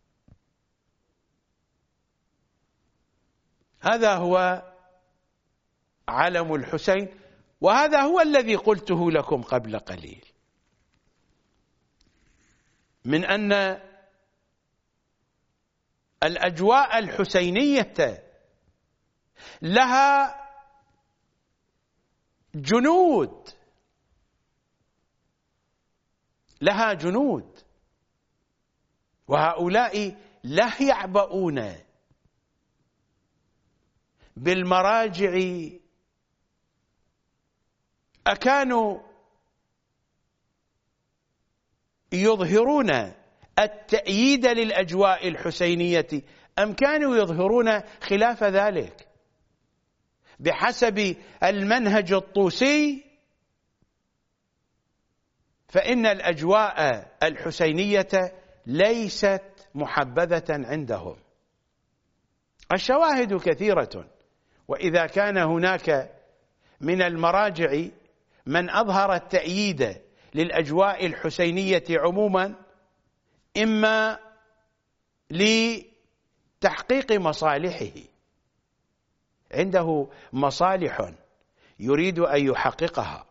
هذا هو علم الحسين، وهذا هو الذي قلته لكم قبل قليل، من أن الأجواء الحسينية لها جنود لها جنود وهؤلاء لا يعبؤون بالمراجع. أكانوا يظهرون التأييد للأجواء الحسينية أم كانوا يظهرون خلاف ذلك؟ بحسب المنهج الطوسي فإن الأجواء الحسينية ليست محبذة عندهم، الشواهد كثيرة، وإذا كان هناك من المراجع من أظهر التأييد للأجواء الحسينية عموما، إما لتحقيق مصالحه، عنده مصالح يريد أن يحققها،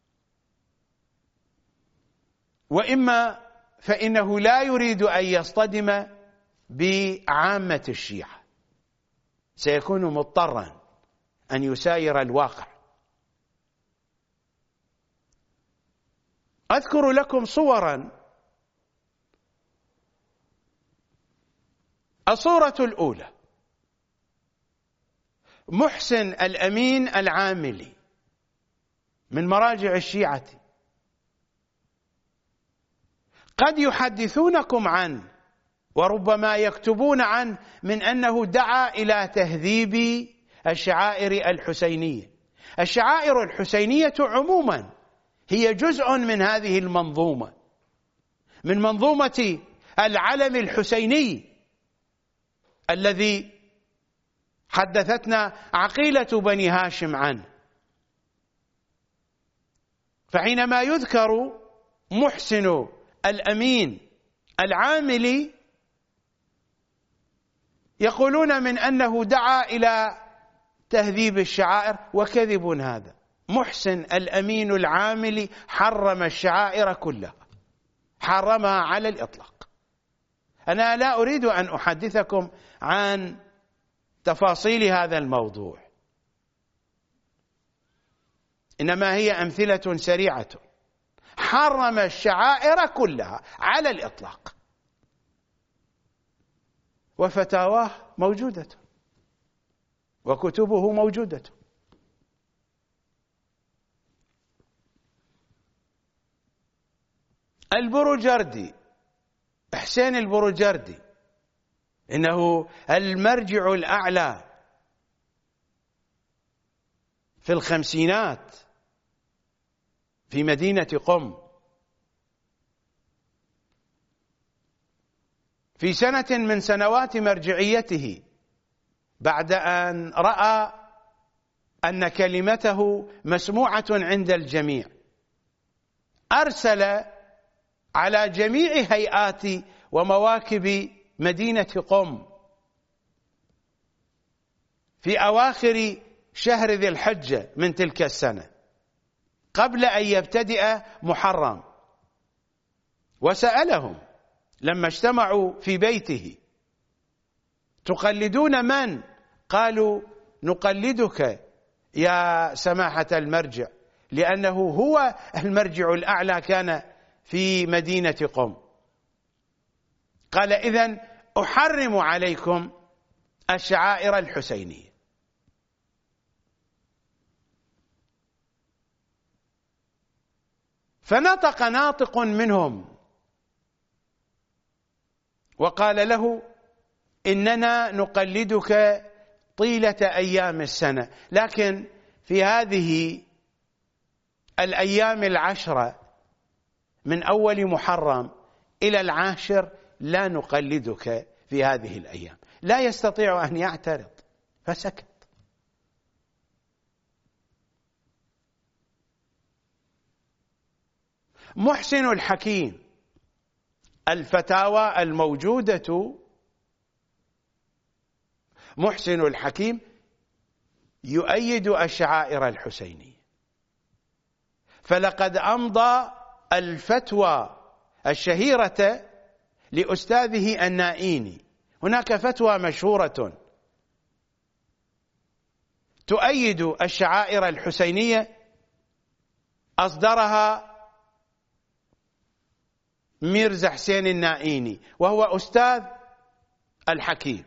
وإما فإنه لا يريد أن يصطدم بعامة الشيعة، سيكون مضطرا أن يساير الواقع. أذكر لكم صورا. الصورة الأولى محسن الأمين العاملي من مراجع الشيعة، قد يحدثونكم عنه وربما يكتبون عنه من أنه دعا إلى تهذيب الشعائر الحسينية. الشعائر الحسينية عموما هي جزء من هذه المنظومة، من منظومة العلم الحسيني الذي حدثتنا عقيلة بني هاشم عنه. فحينما يذكر محسن الأمين العاملي يقولون من أنه دعا إلى تهذيب الشعائر، وكذب هذا. محسن الأمين العاملي حرم الشعائر كلها، حرمها على الإطلاق. أنا لا أريد أن أحدثكم عن تفاصيل هذا الموضوع، إنما هي أمثلة سريعة. حرم الشعائر كلها على الإطلاق، وفتاواه موجودة وكتبه موجودة. البروجردي، حسين البروجردي، إنه المرجع الأعلى في الخمسينات في مدينة قم. في سنة من سنوات مرجعيته، بعد أن رأى أن كلمته مسموعة عند الجميع، أرسل على جميع هيئات ومواكب مدينة قم في أواخر شهر ذي الحجة من تلك السنة، قبل أن يبتدئ محرم، وسألهم لما اجتمعوا في بيته: تقلدون من؟ قالوا: نقلدك يا سماحة المرجع، لأنه هو المرجع الأعلى كان في مدينة قم. قال: إذن أحرم عليكم الشعائر الحسينية. فنطق ناطق منهم وقال له: إننا نقلدك طيلة أيام السنة، لكن في هذه الأيام العشرة من أول محرم إلى العاشر لا نقلدك في هذه الأيام. لا يستطيع أن يعترض، فسكت. محسن الحكيم، الفتاوى الموجودة، محسن الحكيم يؤيد الشعائر الحسينية، فلقد أمضى الفتوى الشهيرة لأستاذه النائيني. هناك فتوى مشهورة تؤيد الشعائر الحسينية، أصدرها ميرزا حسين النائيني، وهو أستاذ الحكيم،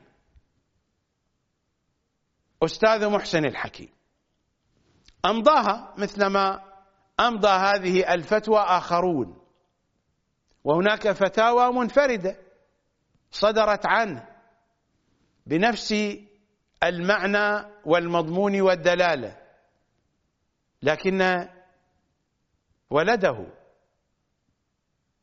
أستاذ محسن الحكيم. أمضاها مثلما أمضى هذه الفتوى آخرون، وهناك فتاوى منفردة صدرت عنه بنفس المعنى والمضمون والدلالة، لكن ولده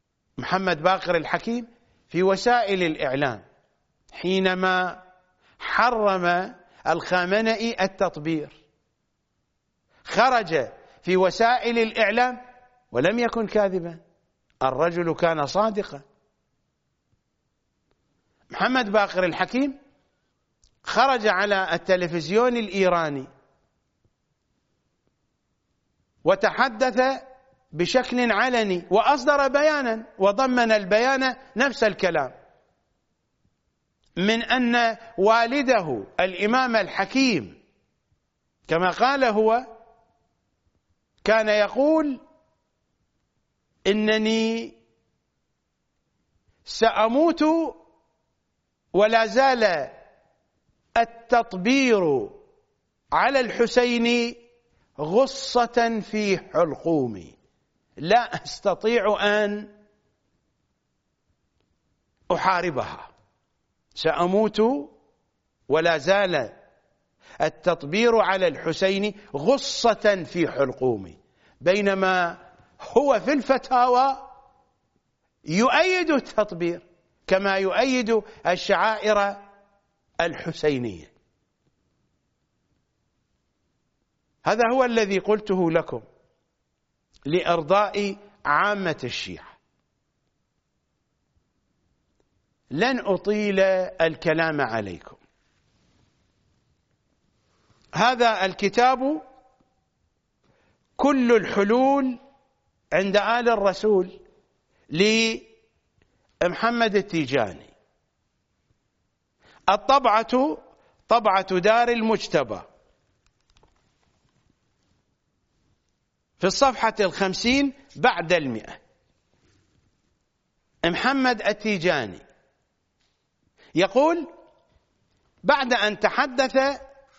محمد باقر الحكيم في وسائل الإعلام حينما حرم الخامنئي التطبير، خرج في وسائل الإعلام ولم يكن كاذبا، الرجل كان صادقا. محمد باقر الحكيم خرج على التلفزيون الإيراني وتحدث بشكل علني وأصدر بيانا وضمن البيان نفس الكلام، من أن والده الإمام الحكيم كما قال هو كان يقول إنني سأموت ولا زال التطبير على الحسين غصة في حلقومي، لا أستطيع أن أحاربها، سأموت ولا زال التطبير على الحسين غصة في حلقومي، بينما هو في الفتاوى يؤيد التطبير كما يؤيد الشعائر الحسينية. هذا هو الذي قلته لكم لإرضاء عامة الشيعة. لن أطيل الكلام عليكم. هذا الكتاب كل الحلول عند آل الرسول لمحمد التيجاني، الطبعة طبعة دار المجتبى، في الصفحة الخمسين بعد المئة. محمد التيجاني يقول بعد أن تحدث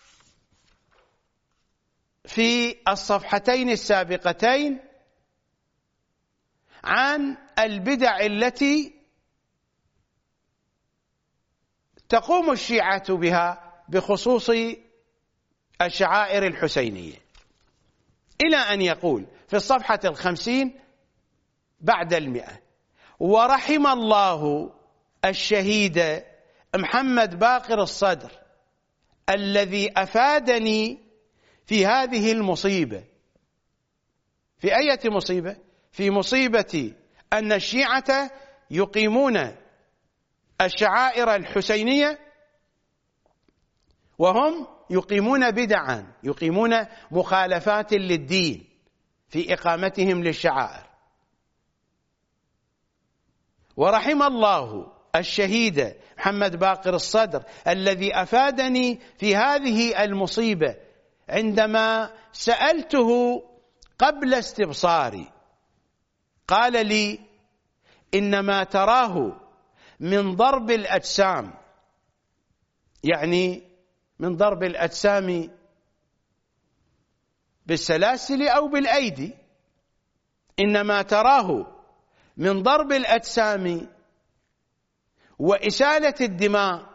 في الصفحتين السابقتين عن البدع التي تقوم الشيعة بها بخصوص الشعائر الحسينية، إلى أن يقول في الصفحة الخمسين بعد المئة: ورحم الله الشهيد محمد باقر الصدر الذي أفادني في هذه المصيبة. في أي مصيبة؟ في مصيبة أن الشيعة يقيمون الشعائر الحسينية وهم يقيمون بدعا، يقيمون مخالفات للدين في إقامتهم للشعائر. ورحم الله الشهيد محمد باقر الصدر الذي أفادني في هذه المصيبة عندما سألته قبل استبصاري، قال لي: إنما تراه من ضرب الأجسام، يعني من ضرب الأجسام بالسلاسل أو بالأيدي، إنما تراه من ضرب الأجسام وإسالة الدماء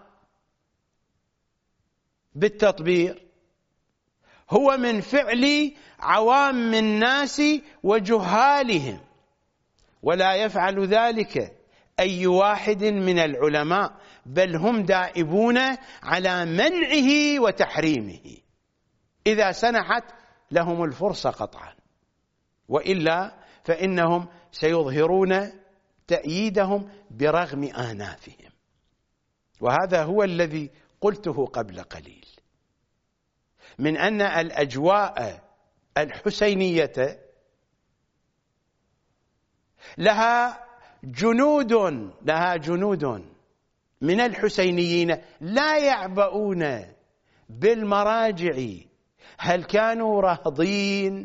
بالتطبير هو من فعل عوام الناس وجهالهم، ولا يفعل ذلك أي واحد من العلماء، بل هم دائبون على منعه وتحريمه إذا سنحت لهم الفرصة قطعا، وإلا فإنهم سيظهرون تأييدهم برغم آنافهم. وهذا هو الذي قلته قبل قليل، من أن الأجواء الحسينية لها جنود لها جنود من الحسينيين لا يعبؤون بالمراجع، هل كانوا راضين؟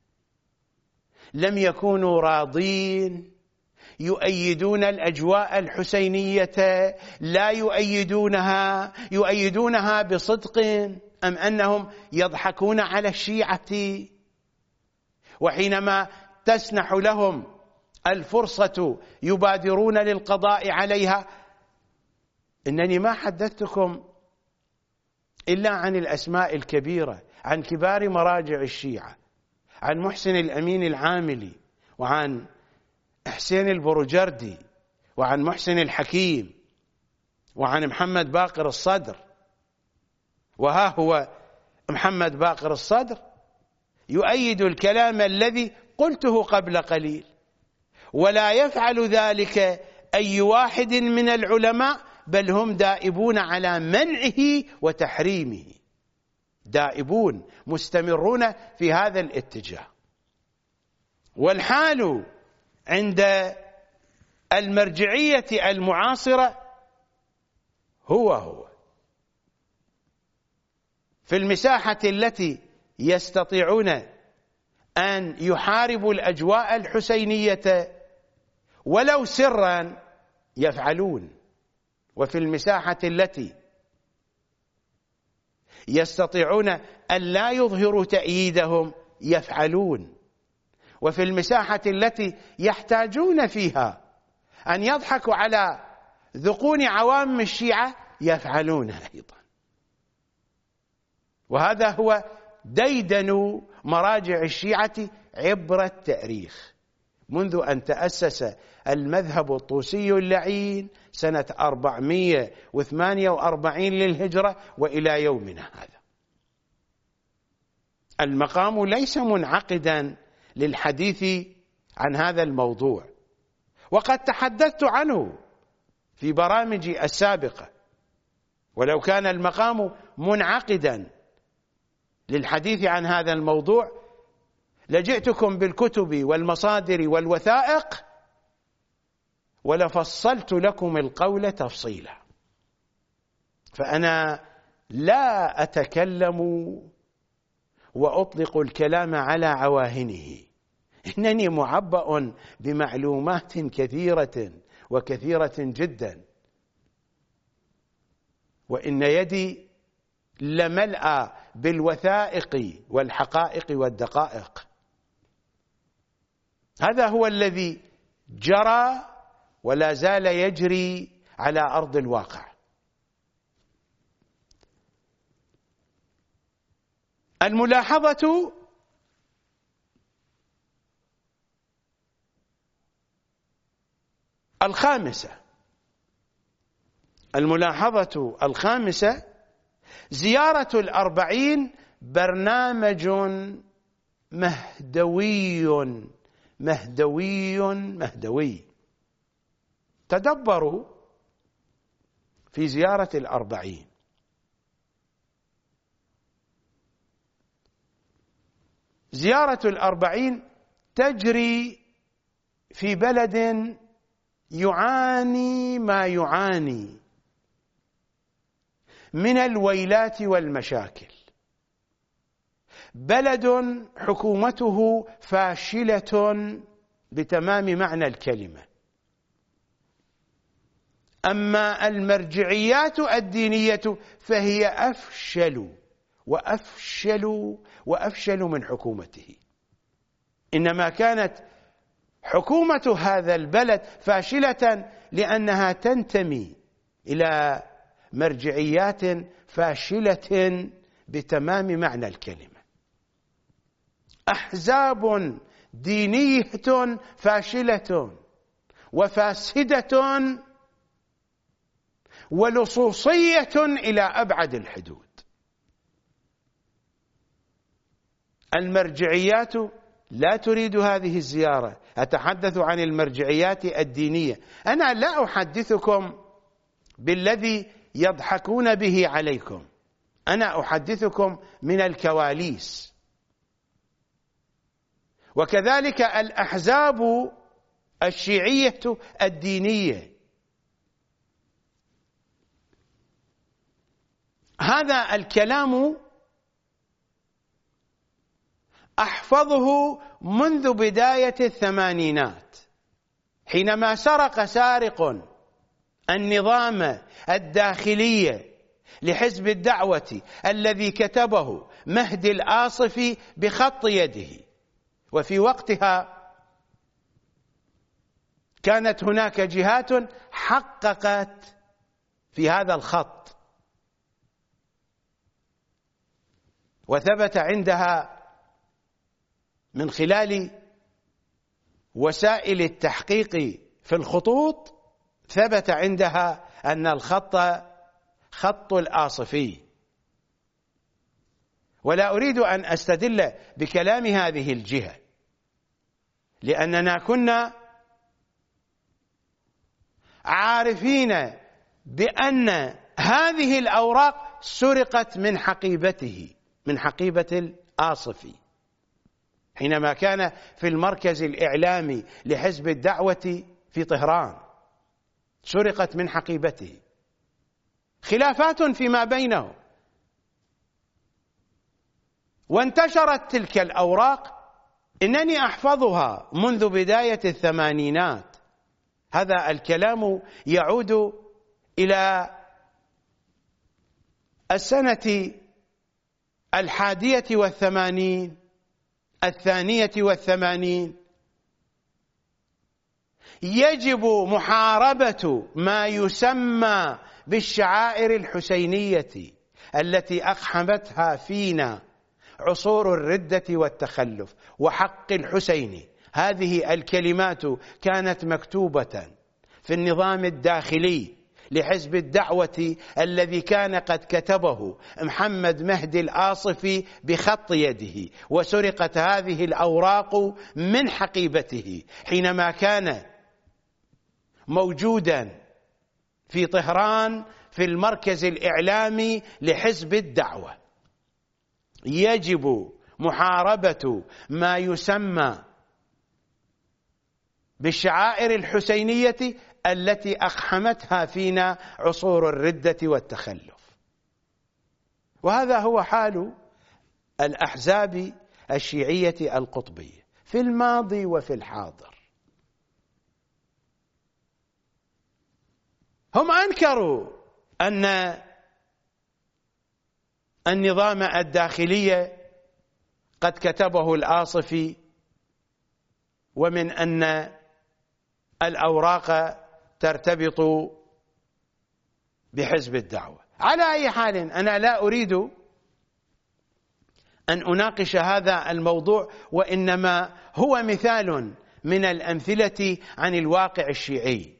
لم يكونوا راضين؟ يؤيدون الأجواء الحسينية، لا يؤيدونها، يؤيدونها بصدق، أم أنهم يضحكون على الشيعة؟ وحينما تسنح لهم الفرصة يبادرون للقضاء عليها. إنني ما حدثتكم إلا عن الأسماء الكبيرة، عن كبار مراجع الشيعة، عن محسن الأمين العاملي، وعن حسين وها هو محمد باقر الصدر يؤيد الكلام الذي قلته قبل قليل، ولا يفعل ذلك أي واحد من العلماء، بل هم دائبون على منعه وتحريمه، دائبون مستمرون في هذا الاتجاه. والحال عند المرجعية المعاصرة هو هو في المساحة التي يستطيعون أن يحاربوا الأجواء الحسينية ولو سرا يفعلون، وفي المساحة التي يستطيعون أن لا يظهروا تأييدهم يفعلون، وفي المساحة التي يحتاجون فيها أن يضحكوا على ذقون عوام الشيعة يفعلون أيضا. وهذا هو ديدن مراجع الشيعة عبر التاريخ منذ أن تأسس المذهب الطوسي اللعين سنة أربعمائة وثمانية وأربعين للهجرة وإلى يومنا هذا. المقام ليس منعقدا للحديث عن هذا الموضوع، وقد تحدثت عنه في برامجي السابقة، ولو كان المقام منعقدا للحديث عن هذا الموضوع لجئتكم بالكتب والمصادر والوثائق ولفصلت لكم القول تفصيلا. فأنا لا أتكلم وأطلق الكلام على عواهنه، إنني معبأ بمعلومات كثيرة وكثيرة جدا، وإن يدي لملأى بالوثائق والحقائق والدقائق. هذا هو الذي جرى ولا زال يجري على أرض الواقع. الملاحظة الخامسة الملاحظة الخامسة زيارة الأربعين برنامج مهدوي مهدوي مهدوي. تدبروا في زيارة الأربعين. زيارة الأربعين تجري في بلد يعاني ما يعاني من الويلات والمشاكل، بلد حكومته فاشلة بتمام معنى الكلمة. أما المرجعيات الدينية فهي أفشل وأفشل وأفشل من حكومته. إنما كانت حكومة هذا البلد فاشلة لأنها تنتمي إلى مرجعيات فاشلة بتمام معنى الكلمة، أحزاب دينية فاشلة وفاسدة ولصوصية إلى أبعد الحدود. المرجعيات لا تريد هذه الزيارة. أتحدث عن المرجعيات الدينية. أنا لا أحدثكم بالذي يضحكون به عليكم، أنا أحدثكم من الكواليس. وكذلك الأحزاب الشيعية الدينية. هذا الكلام أحفظه منذ بداية الثمانينات، حينما سرق سارق النظام الداخلي لحزب الدعوة الذي كتبه مهدي الآصفي بخط يده. وفي وقتها كانت هناك جهات حققت في هذا الخط، وثبت عندها من خلال وسائل التحقيق في الخطوط، ثبت عندها أن الخط خط الآصفي. ولا أريد أن أستدل بكلام هذه الجهة، لأننا كنا عارفين بأن هذه الأوراق سرقت من حقيبته، من حقيبة الآصفي، حينما كان في المركز الإعلامي لحزب الدعوة في طهران، سرقت من حقيبته. خلافات فيما بينهم، وانتشرت تلك الأوراق. إنني أحفظها منذ بداية الثمانينات. هذا الكلام يعود إلى السنة الحادية والثمانين، الثانية والثمانين. يجب محاربة ما يسمى بالشعائر الحسينية التي أقحمتها فينا عصور الردة والتخلف وحق الحسين. هذه الكلمات كانت مكتوبة في النظام الداخلي لحزب الدعوة الذي كان قد كتبه محمد مهدي الآصفي بخط يده، وسرقت هذه الأوراق من حقيبته حينما كان موجودا في طهران في المركز الإعلامي لحزب الدعوة. يجب محاربة ما يسمى بالشعائر الحسينية التي أقحمتها فينا عصور الردة والتخلف. وهذا هو حال الأحزاب الشيعية القطبية في الماضي وفي الحاضر. هم أنكروا أن النظام الداخلي قد كتبه الآصفي، ومن أن الأوراق ترتبط بحزب الدعوة. على أي حال، أنا لا أريد أن أناقش هذا الموضوع، وإنما هو مثال من الأمثلة عن الواقع الشيعي.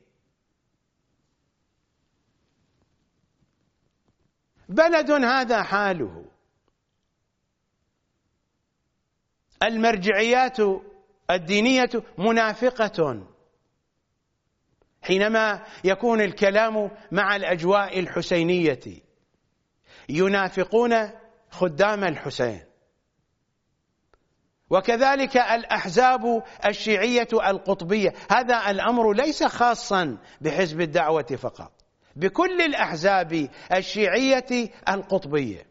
بلد هذا حاله، المرجعيات الدينية منافقة حينما يكون الكلام مع الأجواء الحسينية، ينافقون خدام الحسين. وكذلك الأحزاب الشيعية القطبية. هذا الأمر ليس خاصا بحزب الدعوة فقط، بكل الأحزاب الشيعية القطبية.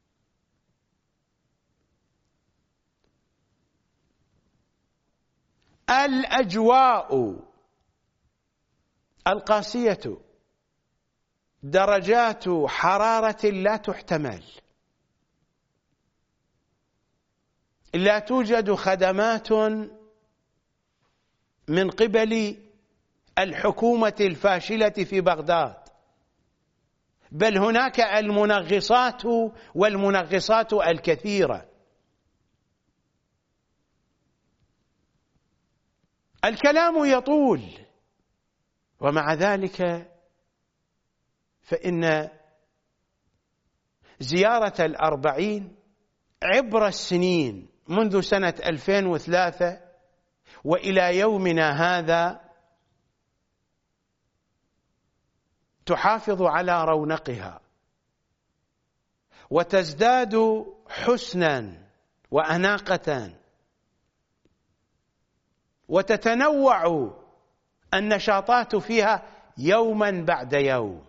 الأجواء القاسية درجات حرارة لا تحتمل، لا توجد خدمات من قبل الحكومة الفاشلة في بغداد، بل هناك المنغصات والمنغصات الكثيرة. الكلام يطول، ومع ذلك فإن زيارة الأربعين عبر السنين منذ سنة ألفين وثلاثة وإلى يومنا هذا تحافظ على رونقها وتزداد حسنا وأناقة، وتتنوع النشاطات فيها يوما بعد يوم.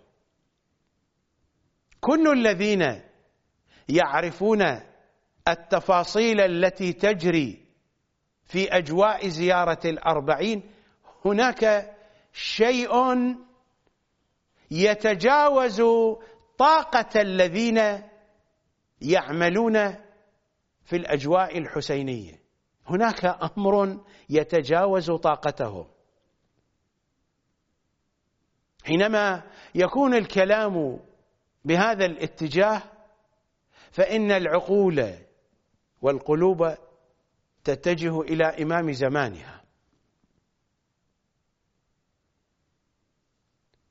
كل الذين يعرفون التفاصيل التي تجري في أجواء زيارة الأربعين، هناك شيء يتجاوز طاقة الذين يعملون في الأجواء الحسينية. هناك أمر يتجاوز طاقتهم. حينما يكون الكلام بهذا الاتجاه فإن العقول والقلوب تتجه إلى إمام زمانها.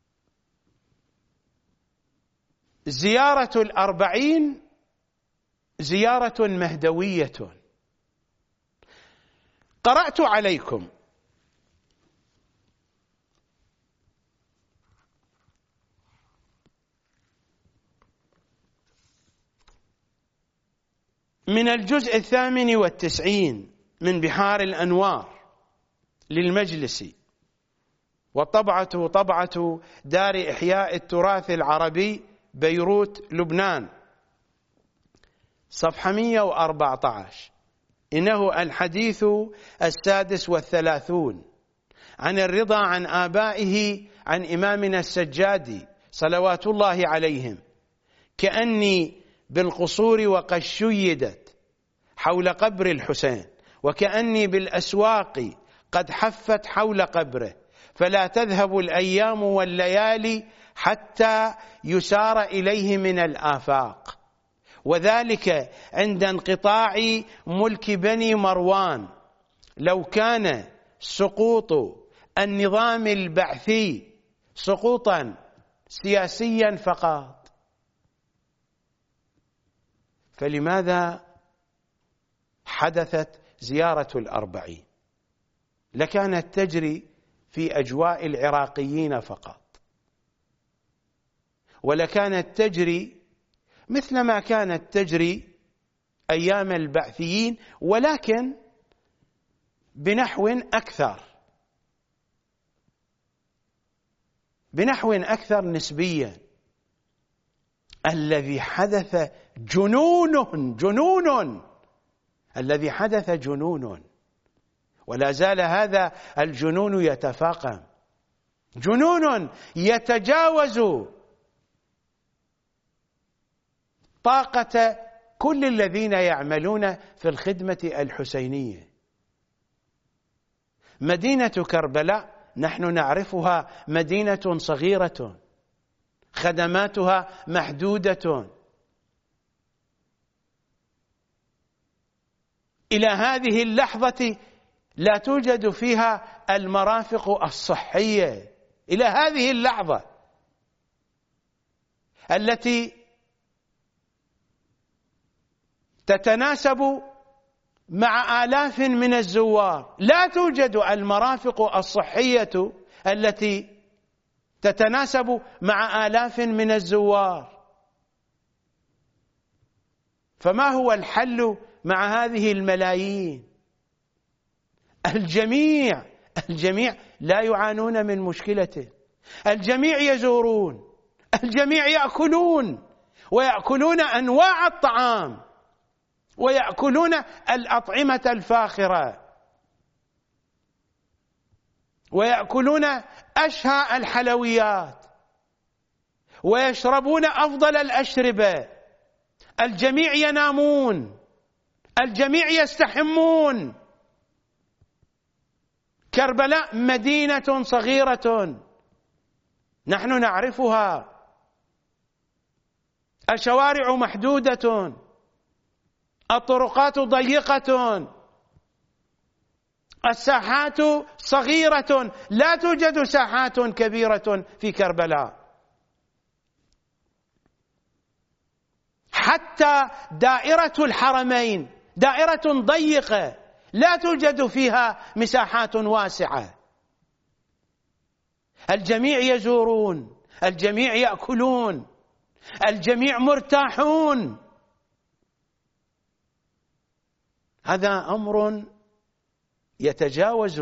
زيارة الأربعين زيارة مهدوية. قرأت عليكم من الجزء الثامن والتسعين من بحار الأنوار للمجلسي، وطبعته طبعة دار إحياء التراث العربي بيروت لبنان، صفحة مئة وأربعة عشر. إنه الحديث السادس والثلاثون عن الرضا عن آبائه عن إمامنا السجادي صلوات الله عليهم: كأني بالقصور وقد شيدت حول قبر الحسين، وكأني بالأسواق قد حفت حول قبره، فلا تذهب الأيام والليالي حتى يسار إليه من الآفاق، وذلك عند انقطاع ملك بني مروان، لو كان سقوط النظام البعثي سقوطا سياسيا فقط. فلماذا حدثت زيارة الأربعين؟ لكانت تجري في أجواء العراقيين فقط، ولكانت تجري مثل ما كانت تجري أيام البعثيين، ولكن بنحو أكثر بنحو أكثر نسبيا. الذي حدث جنون جنون الذي حدث جنون، ولا زال هذا الجنون يتفاقم، جنون يتجاوز طاقة كل الذين يعملون في الخدمة الحسينية. مدينة كربلاء نحن نعرفها مدينة صغيرة، خدماتها محدودة. إلى هذه اللحظة لا توجد فيها المرافق الصحية، إلى هذه اللحظة التي تتناسب مع آلاف من الزوار، لا توجد المرافق الصحية التي تتناسب مع آلاف من الزوار. فما هو الحل مع هذه الملايين؟ الجميع الجميع لا يعانون من مشكلة، الجميع يزورون، الجميع يأكلون، ويأكلون أنواع الطعام، ويأكلون الأطعمة الفاخرة، ويأكلون أشهى الحلويات، ويشربون أفضل الأشربة. الجميع ينامون، الجميع يستحمون. كربلاء مدينة صغيرة نحن نعرفها، الشوارع محدودة، الطرقات ضيقة، الساحات صغيرة، لا توجد ساحات كبيرة في كربلاء. حتى دائرة الحرمين دائرة ضيقة، لا توجد فيها مساحات واسعة. الجميع يزورون، الجميع يأكلون، الجميع مرتاحون. هذا أمر يتجاوز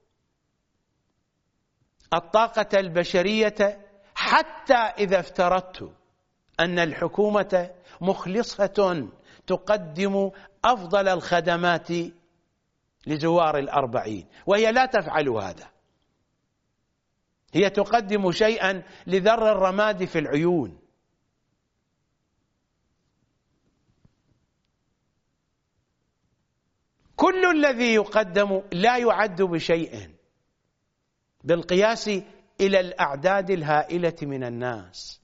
الطاقة البشرية، حتى إذا افترضت أن الحكومة مخلصة تقدم أفضل الخدمات لزوار الأربعين، وهي لا تفعل هذا. هي تقدم شيئا لذر الرماد في العيون. كل الذي يقدم لا يعد بشيء بالقياس إلى الأعداد الهائلة من الناس.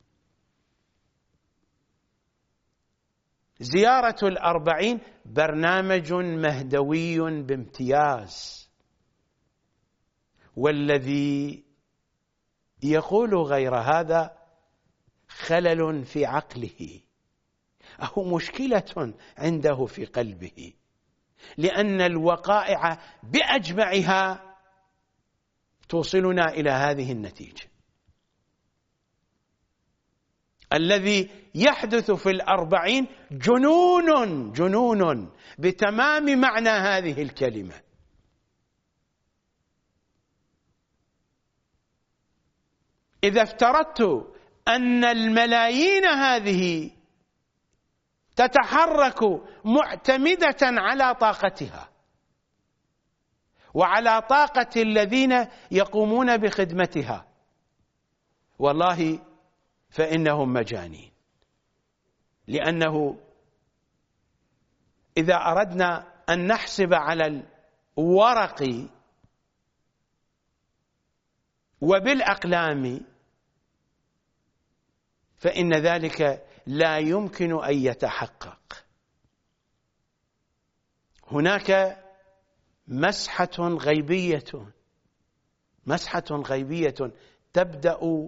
زيارة الأربعين برنامج مهدوي بامتياز، والذي يقول غير هذا خلل في عقله، أو مشكلة عنده في قلبه، لأن الوقائع بأجمعها توصلنا إلى هذه النتيجة. الذي يحدث في الأربعين جنون جنون بتمام معنى هذه الكلمة. إذا افترضت أن الملايين هذه تتحرك معتمدة على طاقتها وعلى طاقة الذين يقومون بخدمتها، والله فإنهم مجانين. لأنه إذا أردنا أن نحسب على الورق وبالأقلام فإن ذلك لا يمكن أن يتحقق. هناك مسحة غيبية مسحة غيبية تبدأ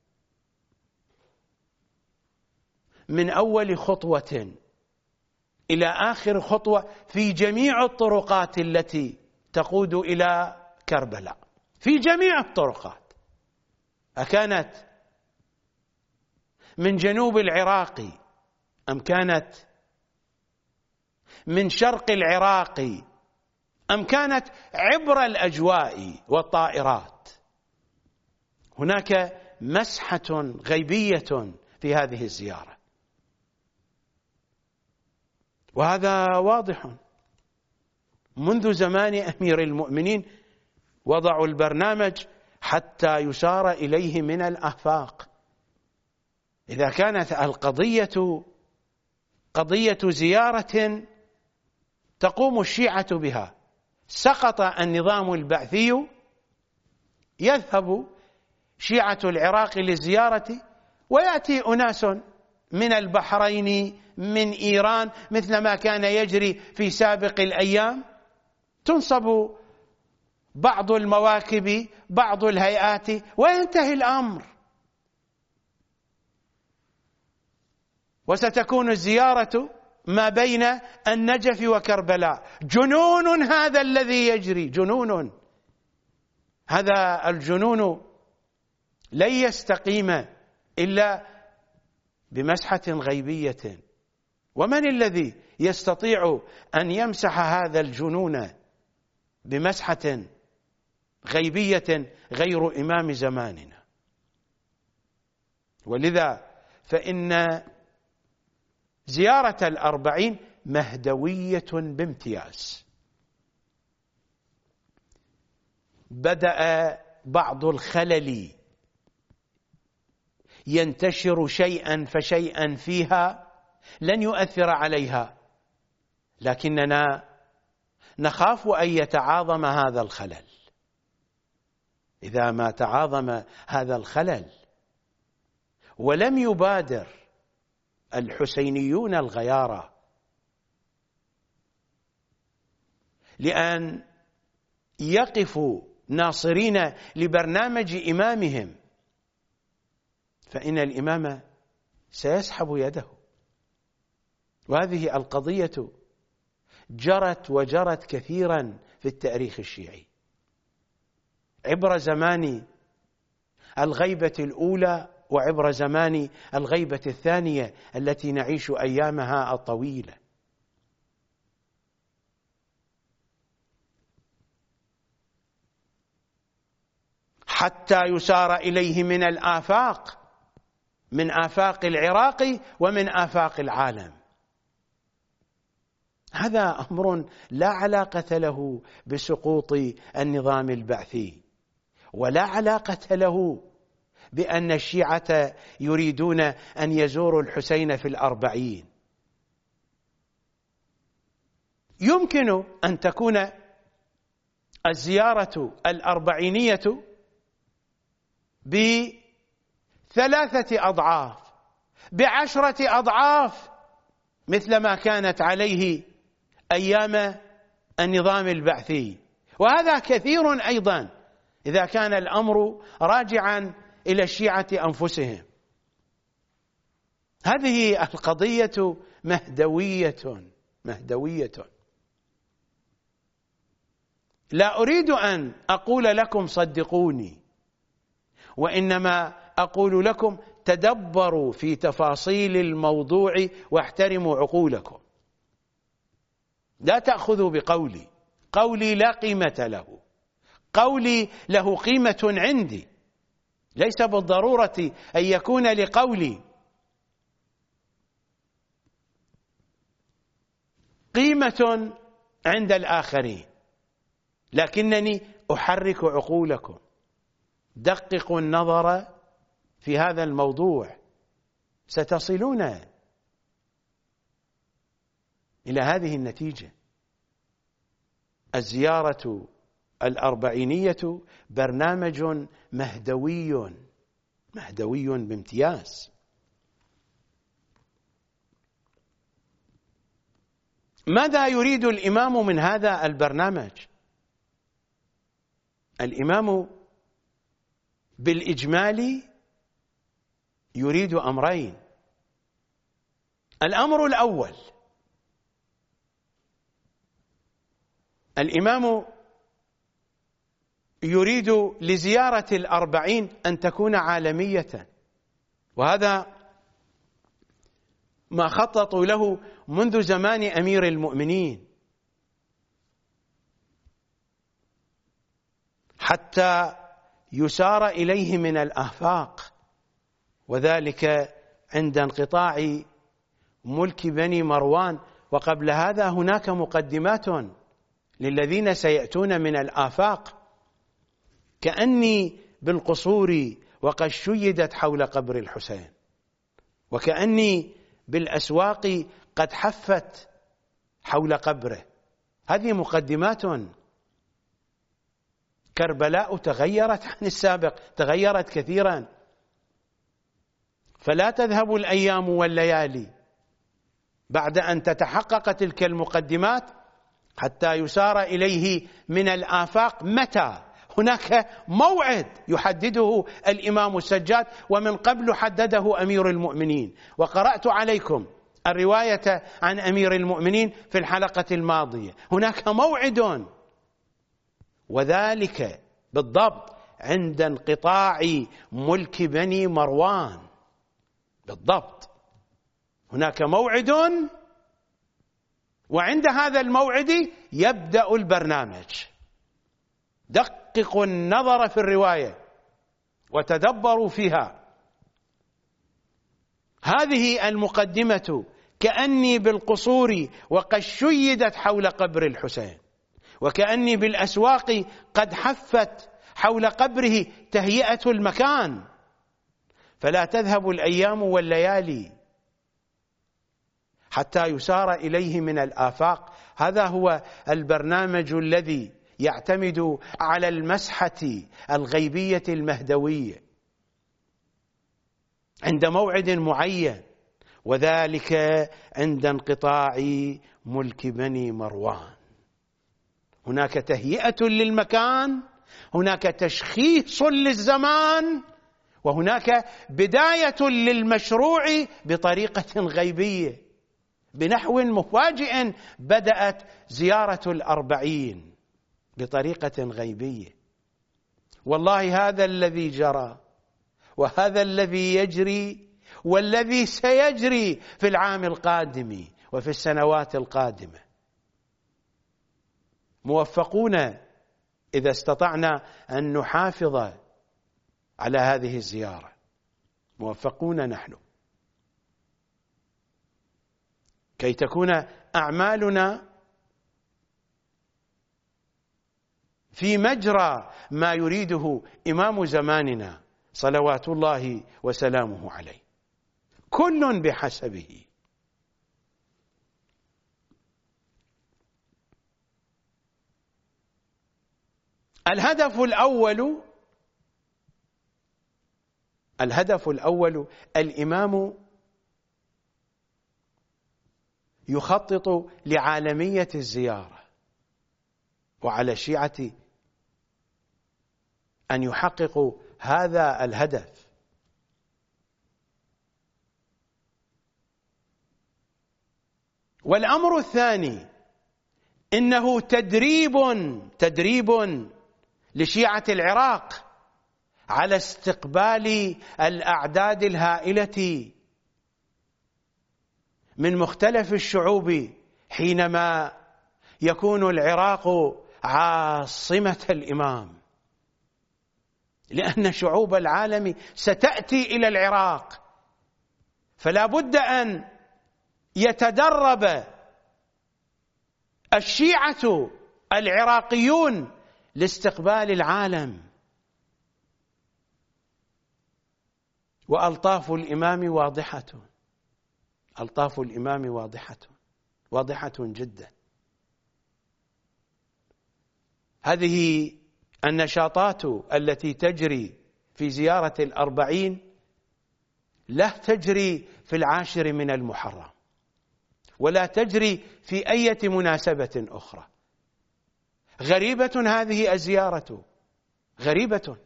من أول خطوة إلى آخر خطوة في جميع الطرقات التي تقود إلى كربلاء، في جميع الطرقات، أكانت من جنوب العراق أم كانت من شرق العراق أم كانت عبر الأجواء والطائرات. هناك مسحة غيبية في هذه الزيارة، وهذا واضح منذ زمان أمير المؤمنين. وضعوا البرنامج حتى يسار إليه من الآفاق. إذا كانت القضية قضية زيارة تقوم الشيعة بها، سقط النظام البعثي، يذهب شيعة العراق للزيارة، ويأتي أناس من البحرين، من إيران، مثل ما كان يجري في سابق الأيام، تنصب بعض المواكب، بعض الهيئات، وينتهي الأمر. وستكون الزيارة ما بين النجف وكربلاء. جنون هذا الذي يجري، جنون. هذا الجنون لن يستقيم إلا بمسحة غيبية. ومن الذي يستطيع أن يمسح هذا الجنون بمسحة غيبية غير إمام زماننا؟ ولذا فإن زيارة الأربعين مهدوية بامتياز. بدأ بعض الخلل ينتشر شيئا فشيئا فيها، لن يؤثر عليها، لكننا نخاف أن يتعاظم هذا الخلل. إذا ما تعاظم هذا الخلل ولم يبادر الحسينيون الغيارى لأن يقفوا ناصرين لبرنامج إمامهم، فإن الإمام سيسحب يده. وهذه القضية جرت وجرت كثيرا في التاريخ الشيعي عبر زمان الغيبة الأولى وعبر زمان الغيبة الثانية التي نعيش أيامها الطويلة. حتى يسار إليه من الآفاق، من آفاق العراق ومن آفاق العالم. هذا أمر لا علاقة له بسقوط النظام البعثي، ولا علاقة له بأن الشيعة يريدون أن يزوروا الحسين في الأربعين. يمكن أن تكون الزيارة الأربعينية بثلاثة أضعاف، بعشرة أضعاف مثل ما كانت عليه أيام النظام البعثي. وهذا كثير أيضا إذا كان الأمر راجعا إلى الشيعة أنفسهم. هذه القضية مهدوية مهدوية. لا أريد أن أقول لكم صدقوني، وإنما أقول لكم تدبروا في تفاصيل الموضوع واحترموا عقولكم. لا تأخذوا بقولي، قولي لا قيمة له، قولي له قيمة عندي، ليس بالضرورة أن يكون لقولي قيمة عند الآخرين، لكنني أحرك عقولكم. دققوا النظر في هذا الموضوع، ستصلون إلى هذه النتيجة. الزيارة الأربعينية برنامج مهدوي مهدوي بامتياز. ماذا يريد الإمام من هذا البرنامج؟ الإمام بالإجمال يريد أمرين. الأمر الأول، الإمام يريد لزيارة الأربعين أن تكون عالمية، وهذا ما خططوا له منذ زمان أمير المؤمنين، حتى يسار إليه من الآفاق، وذلك عند انقطاع ملك بني مروان. وقبل هذا هناك مقدمات للذين سيأتون من الآفاق، كأني بالقصور وقد شيدت حول قبر الحسين، وكأني بالأسواق قد حفت حول قبره. هذه مقدمات. كربلاء تغيرت عن السابق، تغيرت كثيرا، فلا تذهب الأيام والليالي بعد أن تتحقق تلك المقدمات حتى يسار إليه من الآفاق. متى؟ هناك موعد يحدده الإمام السجاد، ومن قبل حدده أمير المؤمنين، وقرأت عليكم الرواية عن أمير المؤمنين في الحلقة الماضية. هناك موعد، وذلك بالضبط عند انقطاع ملك بني مروان. بالضبط هناك موعد، وعند هذا الموعد يبدأ البرنامج. دققوا النظر في الرواية وتدبروا فيها. هذه المقدمة كأني بالقصور وقد شيدت حول قبر الحسين، وكأني بالأسواق قد حفت حول قبره تهيئة المكان، فلا تذهب الأيام والليالي حتى يسار إليه من الآفاق. هذا هو البرنامج الذي يعتمد على المسحة الغيبية المهدوية عند موعد معين، وذلك عند انقطاع ملك بني مروان. هناك تهيئة للمكان، هناك تشخيص للزمان، وهناك بداية للمشروع بطريقة غيبية. بنحو مفاجئ بدأت زيارة الأربعين بطريقة غيبية. والله هذا الذي جرى، وهذا الذي يجري، والذي سيجري في العام القادم وفي السنوات القادمة. موفقون إذا استطعنا أن نحافظ على هذه الزيارة، موفقون نحن، كي تكون أعمالنا في مجرى ما يريده إمام زماننا صلوات الله وسلامه عليه، كل بحسبه. الهدف الأول الهدف الأول الإمام يخطط لعالمية الزيارة، وعلى الشيعة أن يحققوا هذا الهدف. والأمر الثاني إنه تدريب تدريب لشيعة العراق على استقبال الأعداد الهائلة من مختلف الشعوب حينما يكون العراق عاصمة الإمام، لأن شعوب العالم ستأتي إلى العراق، فلا بد أن يتدرب الشيعة العراقيون لاستقبال العالم. وألطاف الإمام واضحة، ألطاف الإمام واضحة واضحة جدا. هذه النشاطات التي تجري في زيارة الأربعين لا تجري في العاشر من المحرم، ولا تجري في أي مناسبة أخرى. غريبة هذه الزيارة، غريبة.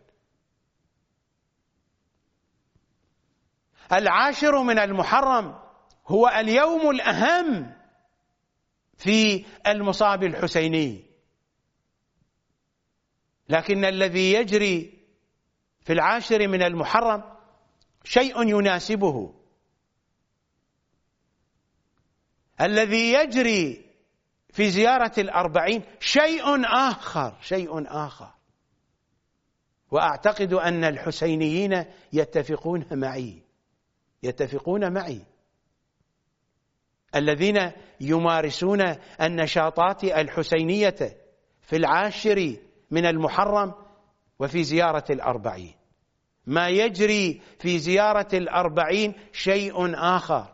العاشر من المحرم هو اليوم الأهم في المصاب الحسيني، لكن الذي يجري في العاشر من المحرم شيء يناسبه، الذي يجري في زيارة الأربعين شيء آخر، شيء آخر. وأعتقد أن الحسينيين يتفقون معي، يتفقون معي، الذين يمارسون النشاطات الحسينية في العاشر من المحرم وفي زيارة الأربعين. ما يجري في زيارة الأربعين شيء آخر.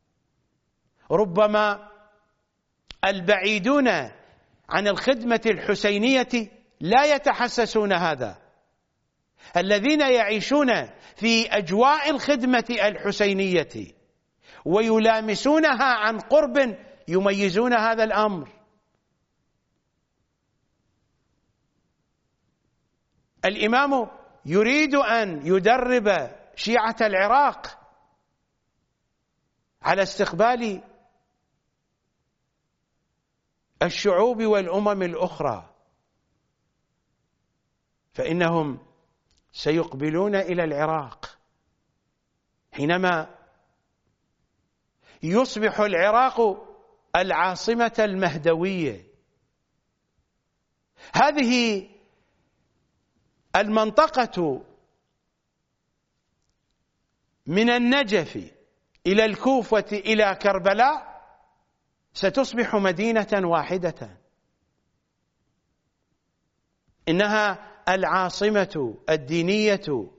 ربما البعيدون عن الخدمة الحسينية لا يتحسسون هذا، الذين يعيشون في أجواء الخدمة الحسينية ويلامسونها عن قرب يميزون هذا الأمر. الإمام يريد أن يدرب شيعة العراق على استقبال الشعوب والأمم الأخرى، فإنهم سيقبلون إلى العراق حينما يصبح العراق العاصمة المهدوية. هذه المنطقة من النجف إلى الكوفة إلى كربلاء ستصبح مدينة واحدة، إنها العاصمة الدينية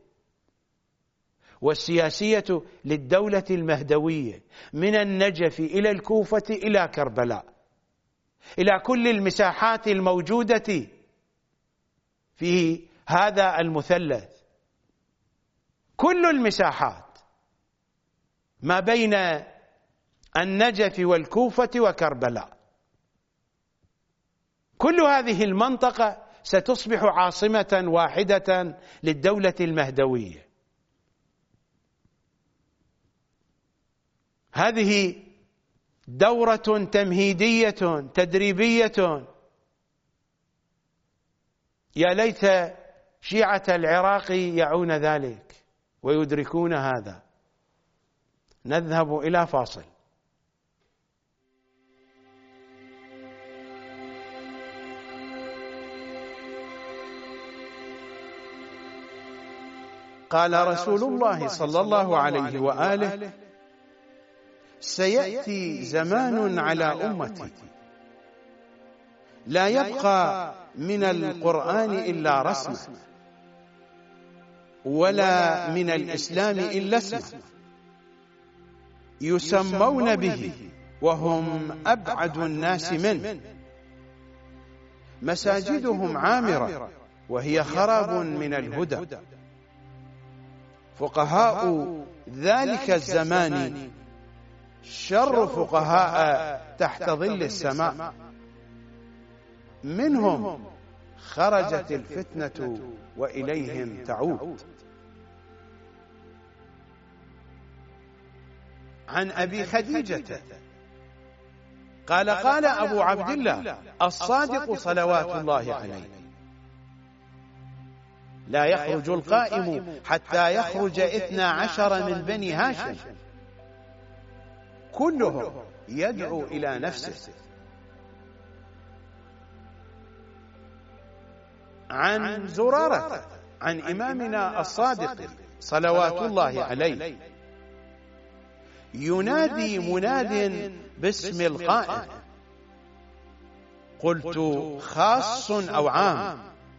والسياسية للدولة المهدوية، من النجف إلى الكوفة إلى كربلاء، إلى كل المساحات الموجودة في هذا المثلث، كل المساحات ما بين النجف والكوفة وكربلاء، كل هذه المنطقة ستصبح عاصمة واحدة للدولة المهدوية. هذه دورة تمهيدية تدريبية، يا ليت شيعة العراق يعون ذلك ويدركون هذا. نذهب إلى فاصل. قال رسول الله صلى الله عليه وآله: سيأتي زمان على أمتي لا يبقى من القرآن إلا رسمه، ولا من الإسلام إلا اسمه، يسمون به وهم أبعد الناس منه، مساجدهم عامرة وهي خراب من الهدى، فقهاء ذلك الزمان شر فقهاء تحت ظل السماء، منهم خرجت الفتنة وإليهم تعود. عن أبي خديجة قال قال أبو عبد الله الصادق صلوات الله عليه لا يخرج القائم حتى يخرج اثنا عشر من بني هاشم كلهم يدعو إلى نفسه. عن زرارة عن إمامنا الصادق صلوات الله عليه ينادي مناد باسم القائم. قلت خاص أو عام؟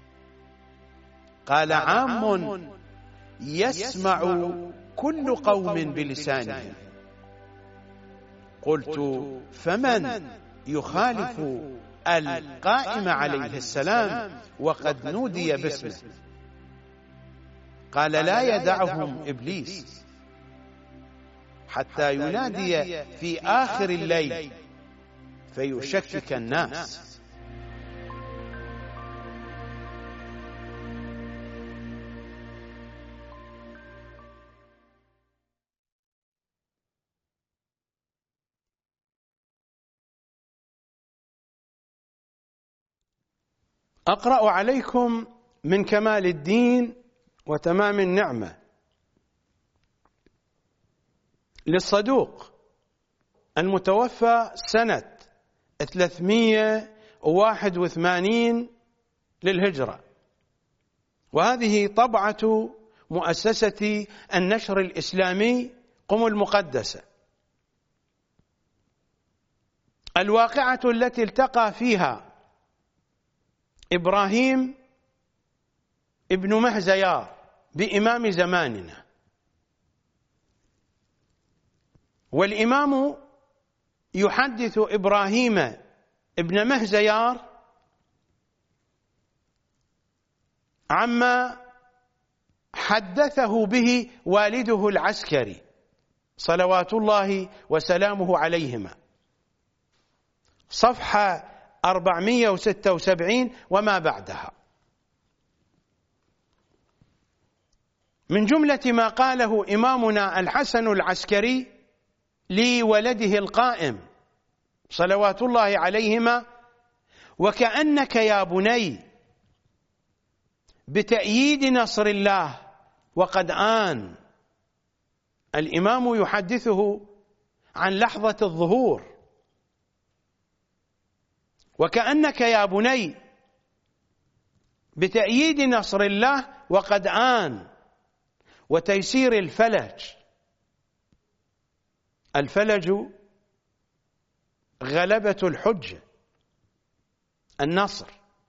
قال عام يسمع كل قوم بلسانهم. قلت فمن يخالف القائم عليه السلام وقد نودي باسمه؟ قال لا يدعهم إبليس حتى ينادي في آخر الليل فيشكك الناس. أقرأ عليكم من كمال الدين وتمام النعمة للصدوق المتوفى سنة ثلاثمئة وواحد وثمانين للهجرة، وهذه طبعة مؤسسة النشر الإسلامي قم المقدسة. الواقعة التي التقى فيها إبراهيم ابن مهزيار بإمام زماننا، والإمام يحدث إبراهيم ابن مهزيار عما حدثه به والده العسكري صلوات الله وسلامه عليهما، صفحة أربعمئة وستة وسبعين وما بعدها. من جملة ما قاله إمامنا الحسن العسكري لولده القائم صلوات الله عليهما: وكأنك يا بني بتأييد نصر الله وقد آن. الإمام يحدثه عن لحظة الظهور: وكأنك يا بني بتأييد نصر الله وقد آن وتيسير الفلج. الفلج غلبة الحجة، النصر.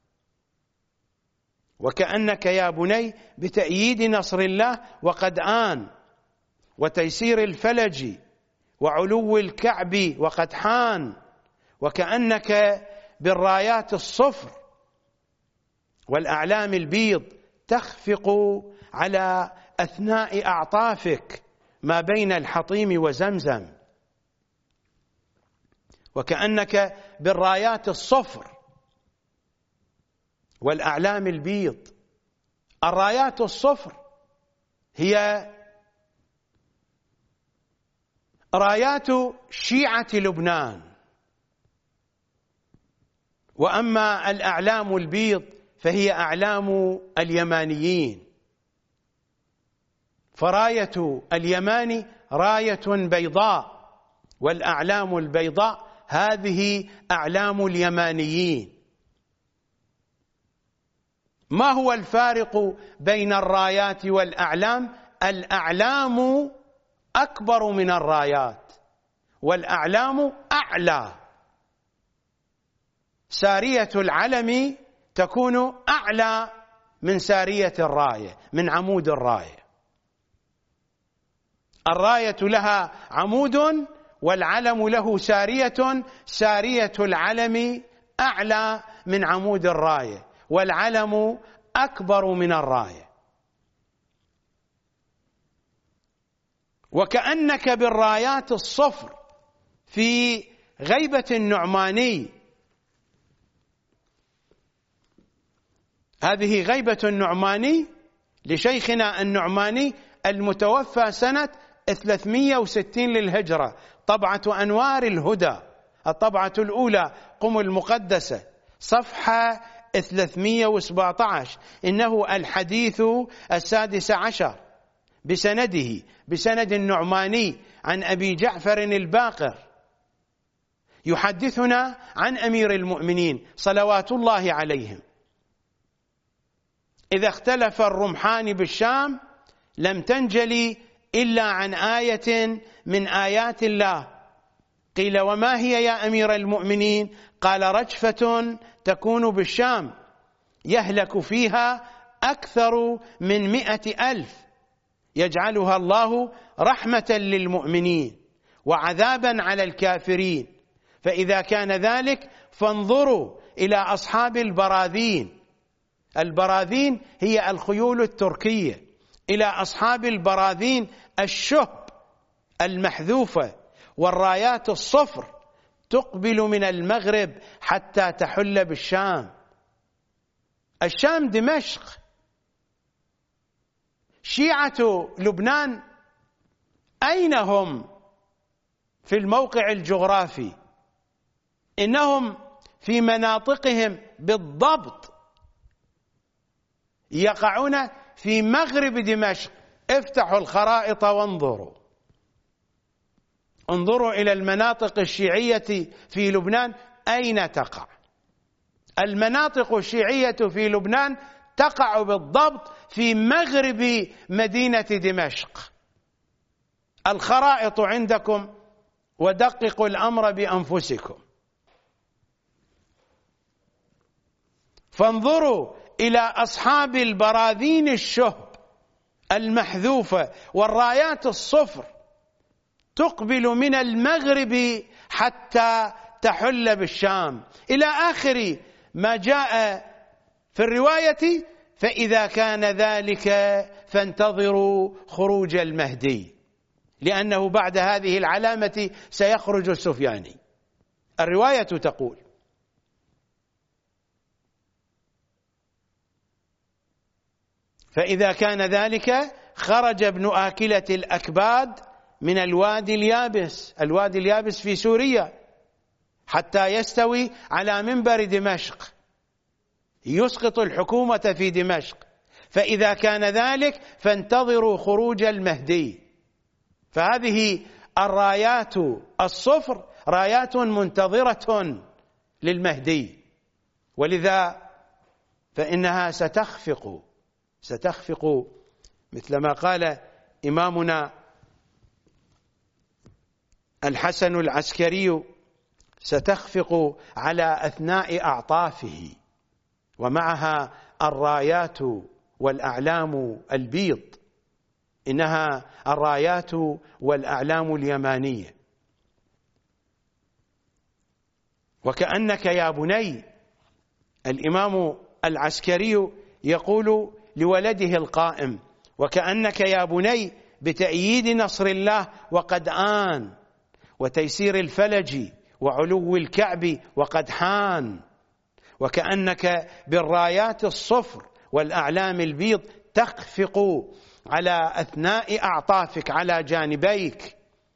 وكأنك يا بني بتأييد نصر الله وقد آن وتيسير الفلج وعلو الكعب وقد حان. وكأنك بالرايات الصفر والأعلام البيض تخفق على أثناء أعطافك ما بين الحطيم وزمزم. وكأنك بالرايات الصفر والأعلام البيض. الرايات الصفر هي رايات شيعة لبنان، وأما الأعلام البيض فهي أعلام اليمانيين. فراية اليمان راية بيضاء، والأعلام البيضاء هذه أعلام اليمانيين. ما هو الفارق بين الرايات والأعلام؟ الأعلام أكبر من الرايات، والأعلام أعلى. سارية العلم تكون أعلى من سارية الراية، من عمود الراية. الراية لها عمود والعلم له سارية. سارية العلم أعلى من عمود الراية، والعلم أكبر من الراية. وكأنك بالرايات الصفر في غيبة النعماني. هذه غيبة النعماني لشيخنا النعماني المتوفى سنة ثلاثمئة وستين للهجرة، طبعة أنوار الهدى الطبعة الأولى قم المقدسة صفحة ثلاثمئة وسبعة عشر، إنه الحديث السادس عشر بسنده بسند النعماني عن أبي جعفر الباقر يحدثنا عن أمير المؤمنين صلوات الله عليهم: إذا اختلف الرمحان بالشام لم تنجلي إلا عن آية من آيات الله. قيل: وما هي يا أمير المؤمنين؟ قال: رجفة تكون بالشام يهلك فيها أكثر من مئة ألف يجعلها الله رحمة للمؤمنين وعذابا على الكافرين، فإذا كان ذلك فانظروا إلى أصحاب البراذين. البراذين هي الخيول التركية. إلى أصحاب البراذين الشهب المحذوفة والرايات الصفر تقبل من المغرب حتى تحل بالشام. الشام دمشق. شيعة لبنان أين هم في الموقع الجغرافي؟ إنهم في مناطقهم بالضبط يقعون في مغرب دمشق. افتحوا الخرائط وانظروا، انظروا إلى المناطق الشيعية في لبنان أين تقع. المناطق الشيعية في لبنان تقع بالضبط في مغرب مدينة دمشق. الخرائط عندكم ودققوا الأمر بأنفسكم. فانظروا إلى أصحاب البراذين الشهب المحذوفة والرايات الصفر تقبل من المغرب حتى تحل بالشام، إلى آخر ما جاء في الرواية: فإذا كان ذلك فانتظروا خروج المهدي، لأنه بعد هذه العلامة سيخرج السفياني. الرواية تقول: فإذا كان ذلك خرج ابن آكلة الأكباد من الوادي اليابس. الوادي اليابس في سوريا، حتى يستوي على منبر دمشق يسقط الحكومة في دمشق. فإذا كان ذلك فانتظروا خروج المهدي. فهذه الرايات الصفر رايات منتظرة للمهدي، ولذا فإنها ستخفق ستخفق مثل ما قال إمامنا الحسن العسكري: ستخفق على أثناء أعطافه، ومعها الرايات والأعلام البيض، إنها الرايات والأعلام اليمانية. وكأنك يا بني، الإمام العسكري يقول لولده القائم: وكأنك يا بني بتأييد نصر الله وقد آن، وتيسير الفلج وعلو الكعب وقد حان، وكأنك بالرايات الصفر والأعلام البيض تخفق على أثناء أعطافك على جانبيك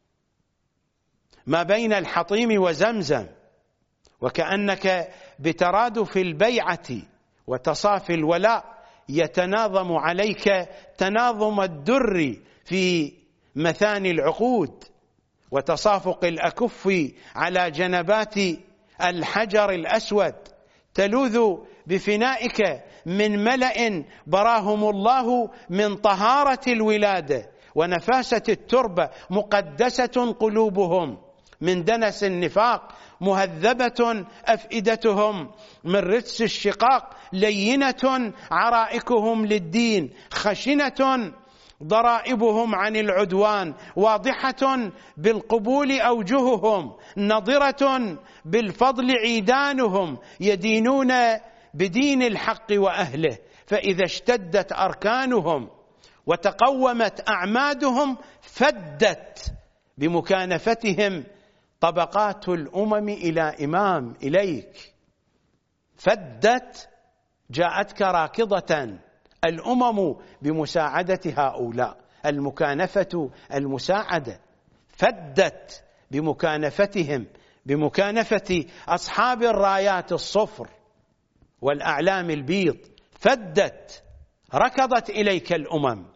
ما بين الحطيم وزمزم، وكأنك بترادف البيعة وتصافي الولاء يتناظم عليك تناظم الدر في مثاني العقود، وتصافق الأكف على جنبات الحجر الأسود، تلوذ بفنائك من ملأ براهم الله من طهارة الولادة ونفاسة التربة، مقدسة قلوبهم من دنس النفاق، مهذبة أفئدتهم من رجس الشقاق، لينة عرائكهم للدين، خشنة ضرائبهم عن العدوان، واضحة بالقبول أوجههم، نضرة بالفضل عيدانهم، يدينون بدين الحق وأهله. فإذا اشتدت أركانهم وتقومت أعمادهم فدت بمكانفتهم طبقات الأمم إلى إمام إليك. فدت، جاءتك راكضة الأمم بمساعدة هؤلاء، المكانفة المساعدة. فدت بمكانفتهم بمكانفة أصحاب الرايات الصفر والأعلام البيض، فدت ركضت إليك الأمم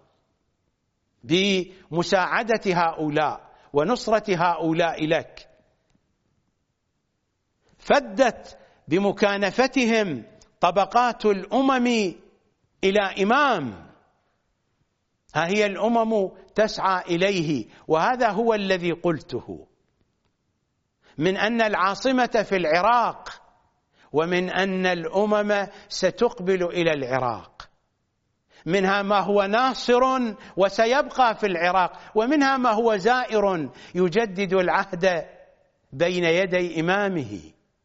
بمساعدة هؤلاء ونصرة هؤلاء لك، فدت بمكانفتهم طبقات الأمم إلى إمام، ها هي الأمم تسعى إليه. وهذا هو الذي قلته، من أن العاصمة في العراق، ومن أن الأمم ستقبل إلى العراق، منها ما هو ناصر وسيبقى في العراق، ومنها ما هو زائر يجدد العهد بين يدي إمامه.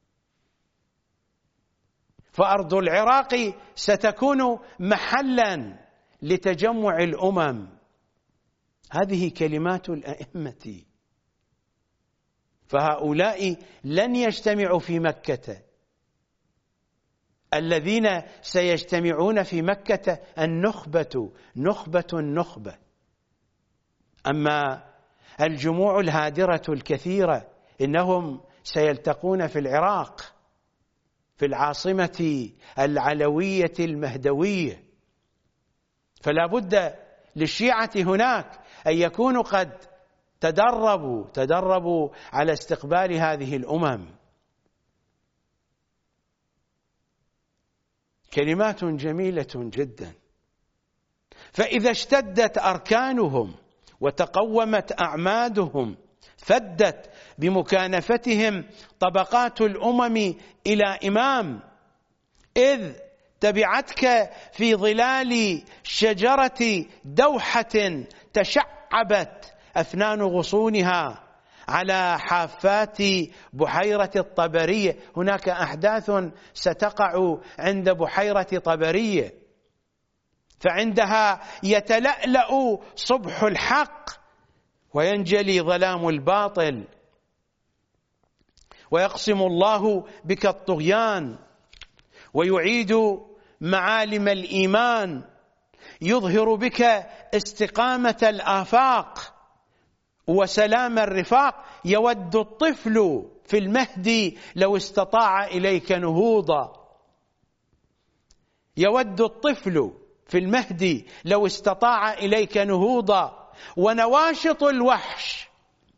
فأرض العراق ستكون محلا لتجمع الأمم. هذه كلمات الأئمة، فهؤلاء لن يجتمعوا في مكة، الذين سيجتمعون في مكة النخبة، نخبة النخبة. أما الجموع الهادرة الكثيرة إنهم سيلتقون في العراق، في العاصمة العلوية المهدوية. فلا بد للشيعة هناك أن يكونوا قد تدربوا تدربوا على استقبال هذه الأمم. كلمات جميلة جدا. فإذا اشتدت أركانهم وتقومت أعمادهم، فدت بمكانفتهم طبقات الأمم إلى إمام، إذ تبعتك في ظلال شجرة دوحة تشعبت أفنان غصونها على حافات بحيرة الطبرية. هناك أحداث ستقع عند بحيرة طبرية، فعندها يتلألأ صبح الحق وينجلي ظلام الباطل، ويقسم الله بك الطغيان ويعيد معالم الإيمان، يظهر بك استقامة الآفاق وسلام الرفاق. يود الطفل في المهد لو استطاع إليك نهوضا، يود الطفل في المهد لو استطاع إليك نهوضا، ونواشط الوحش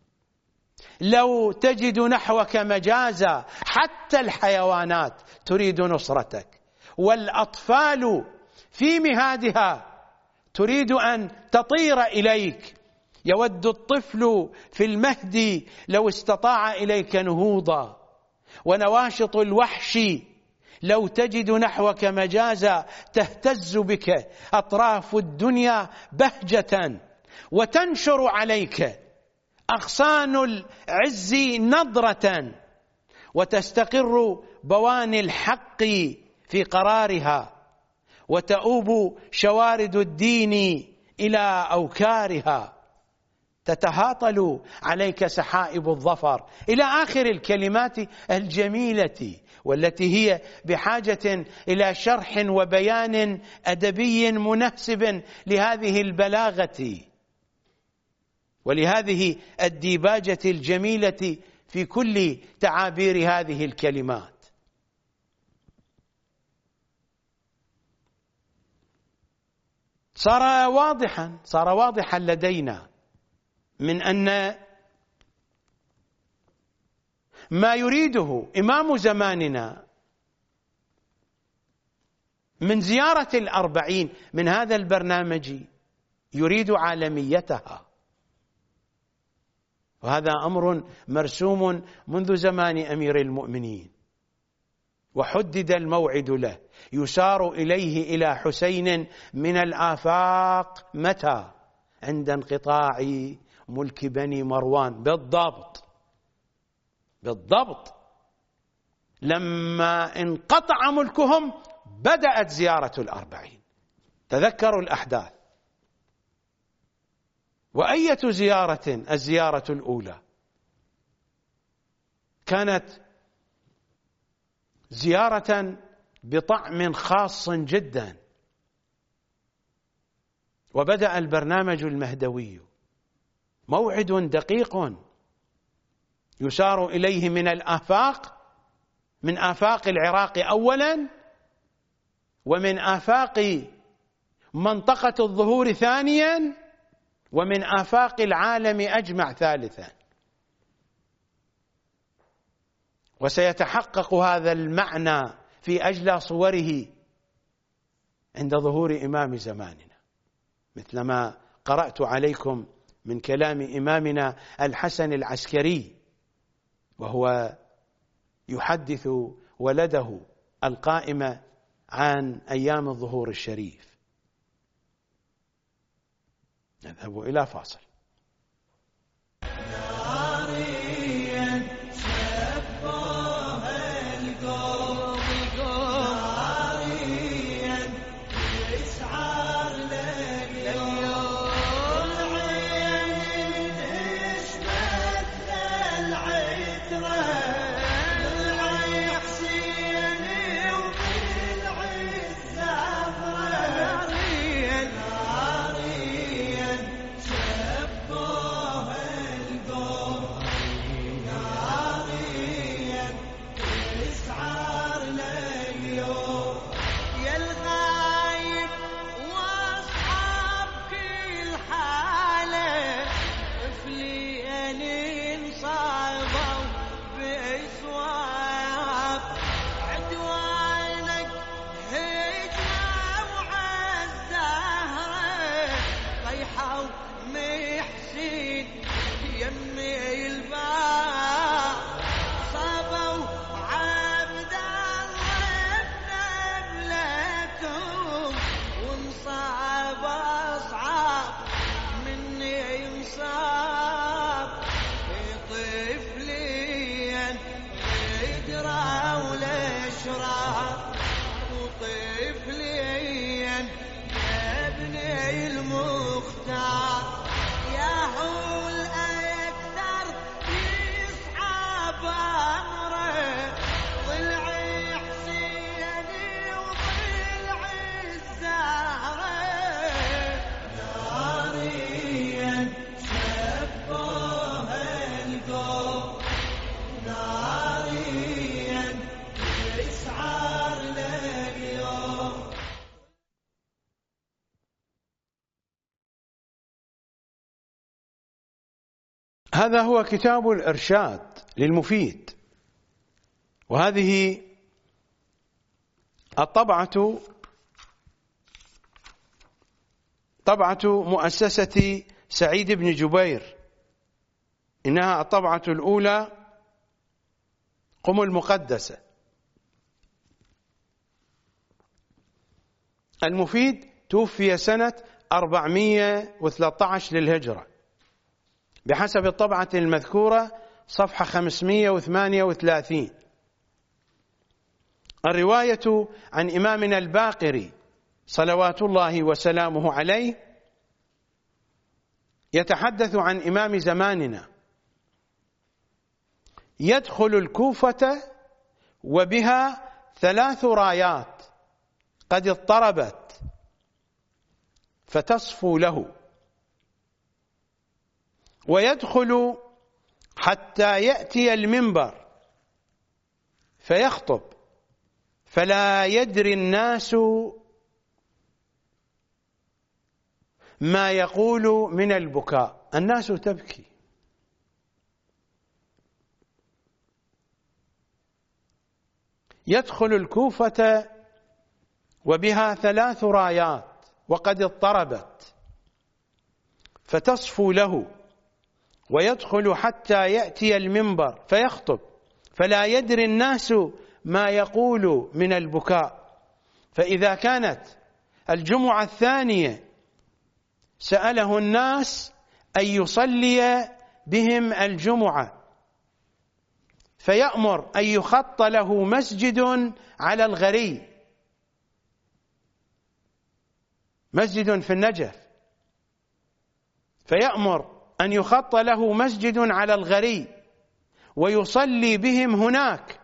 لو تجد نحوك مجازا. حتى الحيوانات تريد نصرتك، والأطفال في مهادها تريد أن تطير إليك. يود الطفل في المهد لو استطاع إليك نهوضا، ونواشط الوحش لو تجد نحوك مجازا. تهتز بك أطراف الدنيا بهجة، وتنشر عليك أغصان العز نضرة، وتستقر بواني الحق في قرارها، وتؤوب شوارد الدين إلى أوكارها. تتهاطل عليك سحائب الظفر، إلى آخر الكلمات الجميلة، والتي هي بحاجة إلى شرح وبيان أدبي مناسب لهذه البلاغة ولهذه الديباجة الجميلة في كل تعابير هذه الكلمات. صار واضحا صار واضحا لدينا من أن ما يريده إمام زماننا من زيارة الأربعين من هذا البرنامج يريد عالميتها، وهذا أمر مرسوم منذ زمان أمير المؤمنين، وحدد الموعد له، يسار إليه إلى حسين من الآفاق متى؟ عند انقطاع ملك بني مروان. بالضبط بالضبط لما انقطع ملكهم بدأت زيارة الأربعين. تذكروا الأحداث. وأية زيارة؟ الزيارة الأولى كانت زيارة بطعم خاص جدا، وبدأ البرنامج المهدوي، موعد دقيق يسار إليه من الآفاق، من آفاق العراق أولا، ومن آفاق منطقة الظهور ثانيا، ومن آفاق العالم أجمع ثالثا. وسيتحقق هذا المعنى في أجلى صوره عند ظهور إمام زماننا، مثلما قرأت عليكم من كلام إمامنا الحسن العسكري وهو يحدث ولده القائم عن أيام الظهور الشريف. نذهب إلى فاصل. هذا هو كتاب الإرشاد للمفيد، وهذه الطبعة طبعة مؤسسة سعيد بن جبير، إنها الطبعة الأولى قم المقدسة. المفيد توفي سنة أربعمائة وثلاثة عشر للهجرة بحسب الطبعة المذكورة صفحة خمسمائة وثمانية وثلاثين. الرواية عن إمامنا الباقري صلوات الله وسلامه عليه يتحدث عن إمام زماننا: يدخل الكوفة وبها ثلاث رايات قد اضطربت فتصفو له، ويدخل حتى يأتي المنبر فيخطب فلا يدري الناس ما يقول من البكاء. الناس تبكي، يدخل الكوفة وبها ثلاث رايات وقد اضطربت فتصفو له، ويدخل حتى يأتي المنبر فيخطب فلا يدري الناس ما يقول من البكاء. فإذا كانت الجمعة الثانية سأله الناس أن يصلي بهم الجمعة، فيأمر أن يخط له مسجد على الغري، مسجد في النجف، فيأمر أن يخط له مسجد على الغري ويصلي بهم هناك،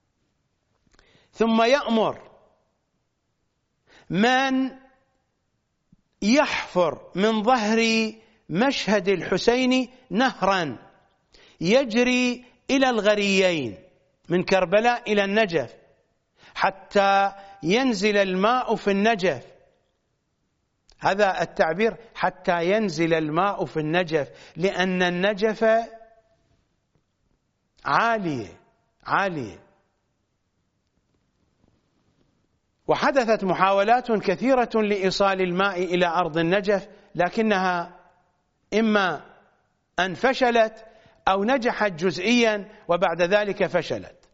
ثم يأمر من يحفر من ظهر مشهد الحسين نهرا يجري إلى الغريين، من كربلاء إلى النجف، حتى ينزل الماء في النجف. هذا التعبير حتى ينزل الماء في النجف، لأن النجف عالية عالية. وحدثت محاولات كثيرة لإيصال الماء إلى أرض النجف، لكنها إما أن فشلت أو نجحت جزئيا وبعد ذلك فشلت.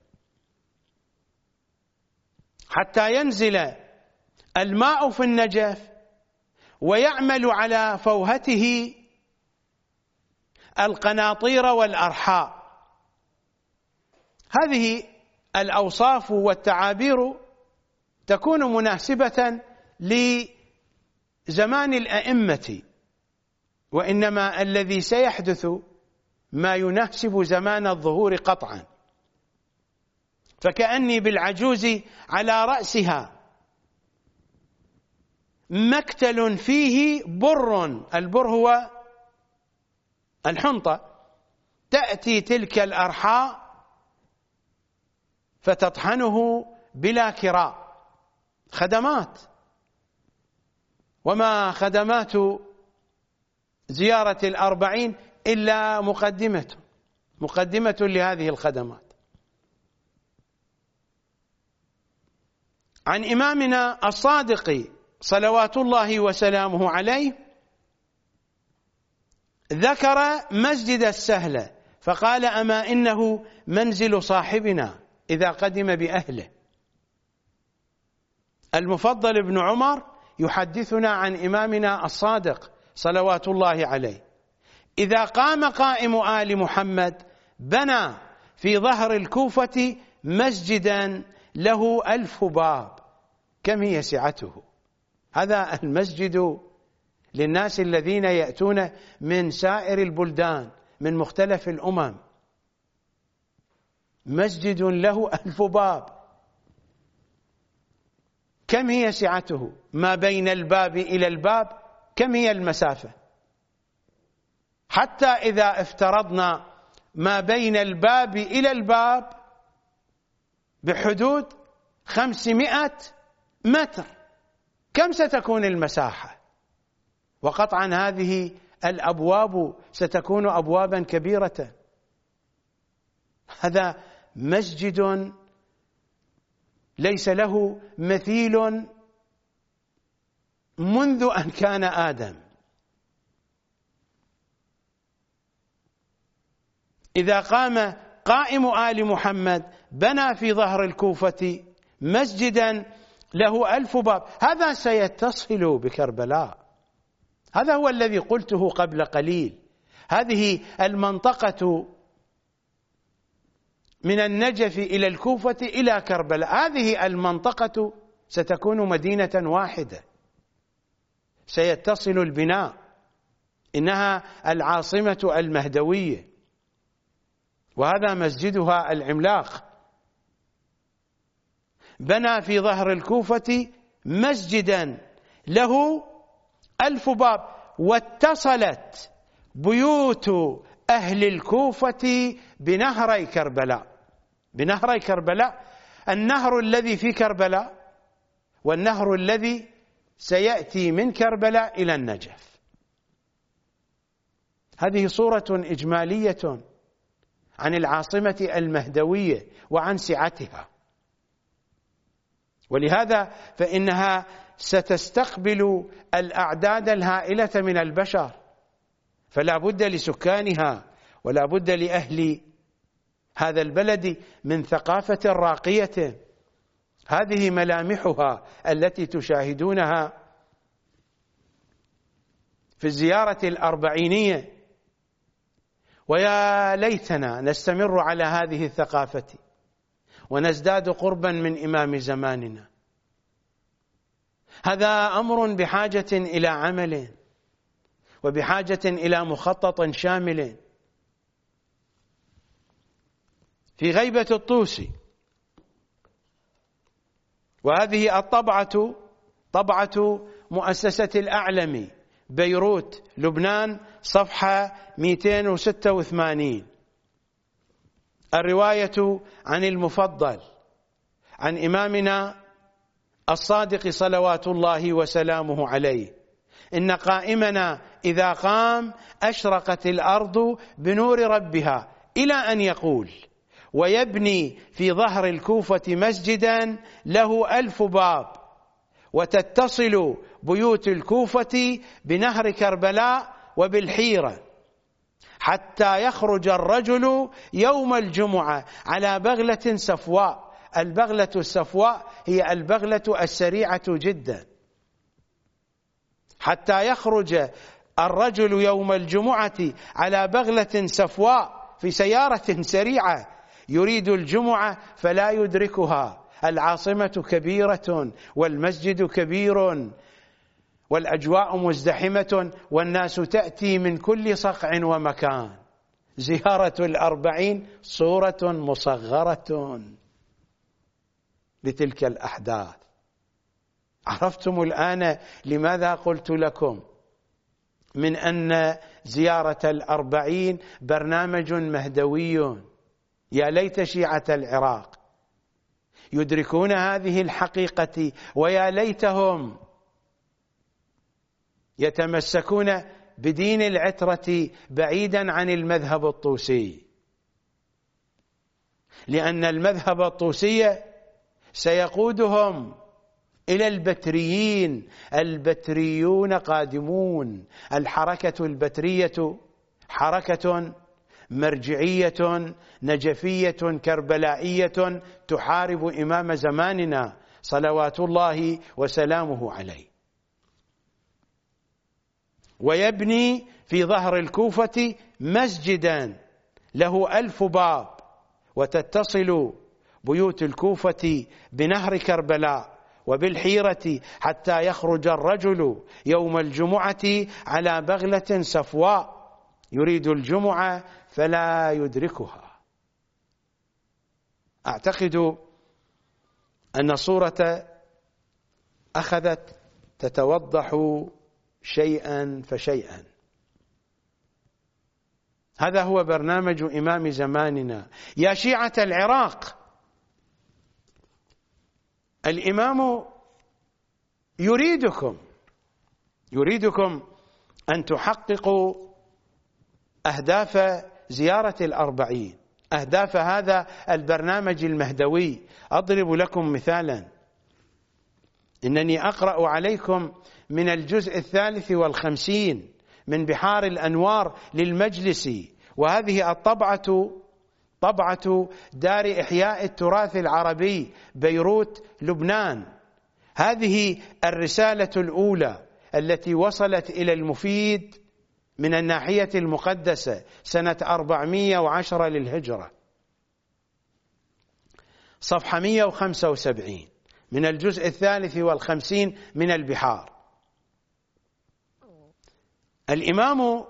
حتى ينزل الماء في النجف ويعمل على فوهته القناطير والأرحاء. هذه الأوصاف والتعابير تكون مناسبة لزمان الأئمة، وإنما الذي سيحدث ما يناسب زمان الظهور قطعا. فكأني بالعجوز على رأسها مكتل فيه بر، البر هو الحنطة، تأتي تلك الأرحاء فتطحنه بلا كراء. خدمات، وما خدمات زيارة الأربعين إلا مقدمة مقدمة لهذه الخدمات. عن إمامنا الصادق صلوات الله وسلامه عليه ذكر مسجد السهلة فقال: أما إنه منزل صاحبنا إذا قدم بأهله. المفضل بن عمر يحدثنا عن إمامنا الصادق صلوات الله عليه: إذا قام قائم آل محمد بنى في ظهر الكوفة مسجدا له ألف باب. كم هي سعته؟ هذا المسجد للناس الذين يأتون من سائر البلدان من مختلف الأمم، مسجد له ألف باب. كم هي سعته؟ ما بين الباب إلى الباب كم هي المسافة؟ حتى إذا افترضنا ما بين الباب إلى الباب بحدود خمسمائة متر، كم ستكون المساحة؟ وقطعا هذه الأبواب ستكون أبوابا كبيرة. هذا مسجد ليس له مثيل منذ أن كان آدم. إذا قام قائم آل محمد بنى في ظهر الكوفة مسجدا له ألف باب. هذا سيتصل بكربلاء، هذا هو الذي قلته قبل قليل. هذه المنطقة من النجف إلى الكوفة إلى كربلاء، هذه المنطقة ستكون مدينة واحدة، سيتصل البناء. إنها العاصمة المهدوية، وهذا مسجدها العملاق. بنى في ظهر الكوفة مسجدا له ألف باب، واتصلت بيوت أهل الكوفة بنهري كربلاء. بنهري كربلاء، النهر الذي في كربلاء والنهر الذي سيأتي من كربلاء إلى النجف. هذه صورة إجمالية عن العاصمة المهدوية وعن سعتها، ولهذا فإنها ستستقبل الأعداد الهائلة من البشر، فلا بد لسكانها ولا بد لأهل هذا البلد من ثقافة راقية. هذه ملامحها التي تشاهدونها في الزيارة الأربعينية، ويا ليتنا نستمر على هذه الثقافة ونزداد قربا من إمام زماننا. هذا أمر بحاجة إلى عمل وبحاجة إلى مخطط شامل. في غيبة الطوسي، وهذه الطبعة طبعة مؤسسة الأعلمي بيروت لبنان، صفحة مئتين وستة وثمانين. الرواية عن المفضل عن إمامنا الصادق صلوات الله وسلامه عليه: إن قائمنا إذا قام أشرقت الأرض بنور ربها، إلى أن يقول: ويبني في ظهر الكوفة مسجدا له ألف باب، وتتصل بيوت الكوفة بنهر كربلاء وبالحيرة، حتى يخرج الرجل يوم الجمعة على بغلة سفواء. البغلة السفواء هي البغلة السريعة جدا. حتى يخرج الرجل يوم الجمعة على بغلة سفواء في سيارة سريعة يريد الجمعة فلا يدركها. العاصمة كبيرة والمسجد كبير والأجواء مزدحمة والناس تأتي من كل صقع ومكان. زيارة الأربعين صورة مصغرة لتلك الأحداث. عرفتم الآن لماذا قلت لكم من أن زيارة الأربعين برنامج مهدوي؟ يا ليت شيعة العراق يدركون هذه الحقيقة، ويا ليتهم يتمسكون بدين العترة بعيدا عن المذهب الطوسي، لأن المذهب الطوسي سيقودهم إلى البتريين. البتريون قادمون. الحركة البترية حركة مرجعية نجفية كربلائية تحارب إمام زماننا صلوات الله وسلامه عليه. ويبني في ظهر الكوفة مسجدا له ألف باب، وتتصل بيوت الكوفة بنهر كربلاء وبالحيرة، حتى يخرج الرجل يوم الجمعة على بغلة سفواء يريد الجمعة فلا يدركها. أعتقد أن الصورة أخذت تتوضح شيئا فشيئا. هذا هو برنامج إمام زماننا. يا شيعة العراق، الإمام يريدكم يريدكم أن تحققوا أهداف زيارة الأربعين، أهداف هذا البرنامج المهدوي. أضرب لكم مثالا. إنني أقرأ عليكم من الجزء الثالث والخمسين من بحار الأنوار للمجلسي، وهذه الطبعة طبعة دار إحياء التراث العربي بيروت لبنان. هذه الرسالة الأولى التي وصلت إلى المفيد من الناحية المقدسة سنة أربعمائة وعشرة للهجرة، صفحة مئة وخمسة وسبعين من الجزء الثالث والخمسين من البحار. الإمام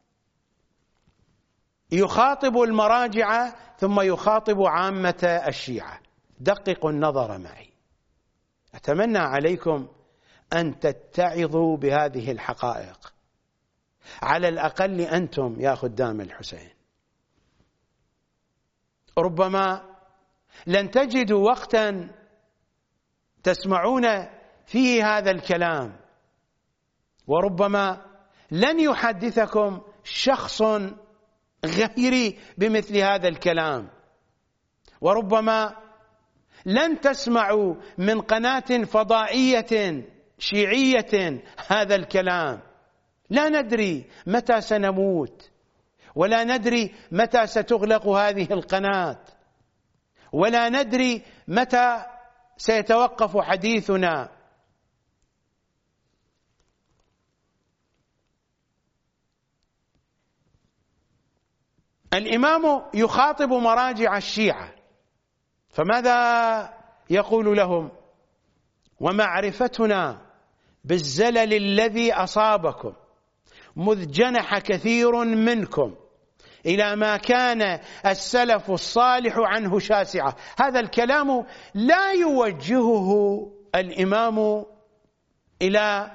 يخاطب المراجع ثم يخاطب عامة الشيعة. دققوا النظر معي. أتمنى عليكم أن تتعظوا بهذه الحقائق، على الأقل أنتم يا خدام الحسين. ربما لن تجدوا وقتا تسمعون فيه هذا الكلام، وربما لن يحدثكم شخص غيري بمثل هذا الكلام، وربما لن تسمعوا من قناة فضائية شيعية هذا الكلام. لا ندري متى سنموت، ولا ندري متى ستغلق هذه القناة، ولا ندري متى سيتوقف حديثنا. الإمام يخاطب مراجع الشيعة، فماذا يقول لهم؟ ومعرفتنا بالزلل الذي أصابكم مذ جنح كثير منكم إلى ما كان السلف الصالح عنه شاسعة. هذا الكلام لا يوجهه الإمام إلى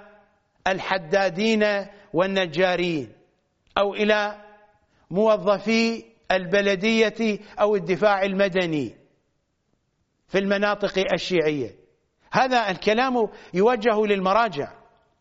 الحدادين والنجارين أو إلى موظفي البلدية أو الدفاع المدني في المناطق الشيعية. هذا الكلام يوجه للمراجع،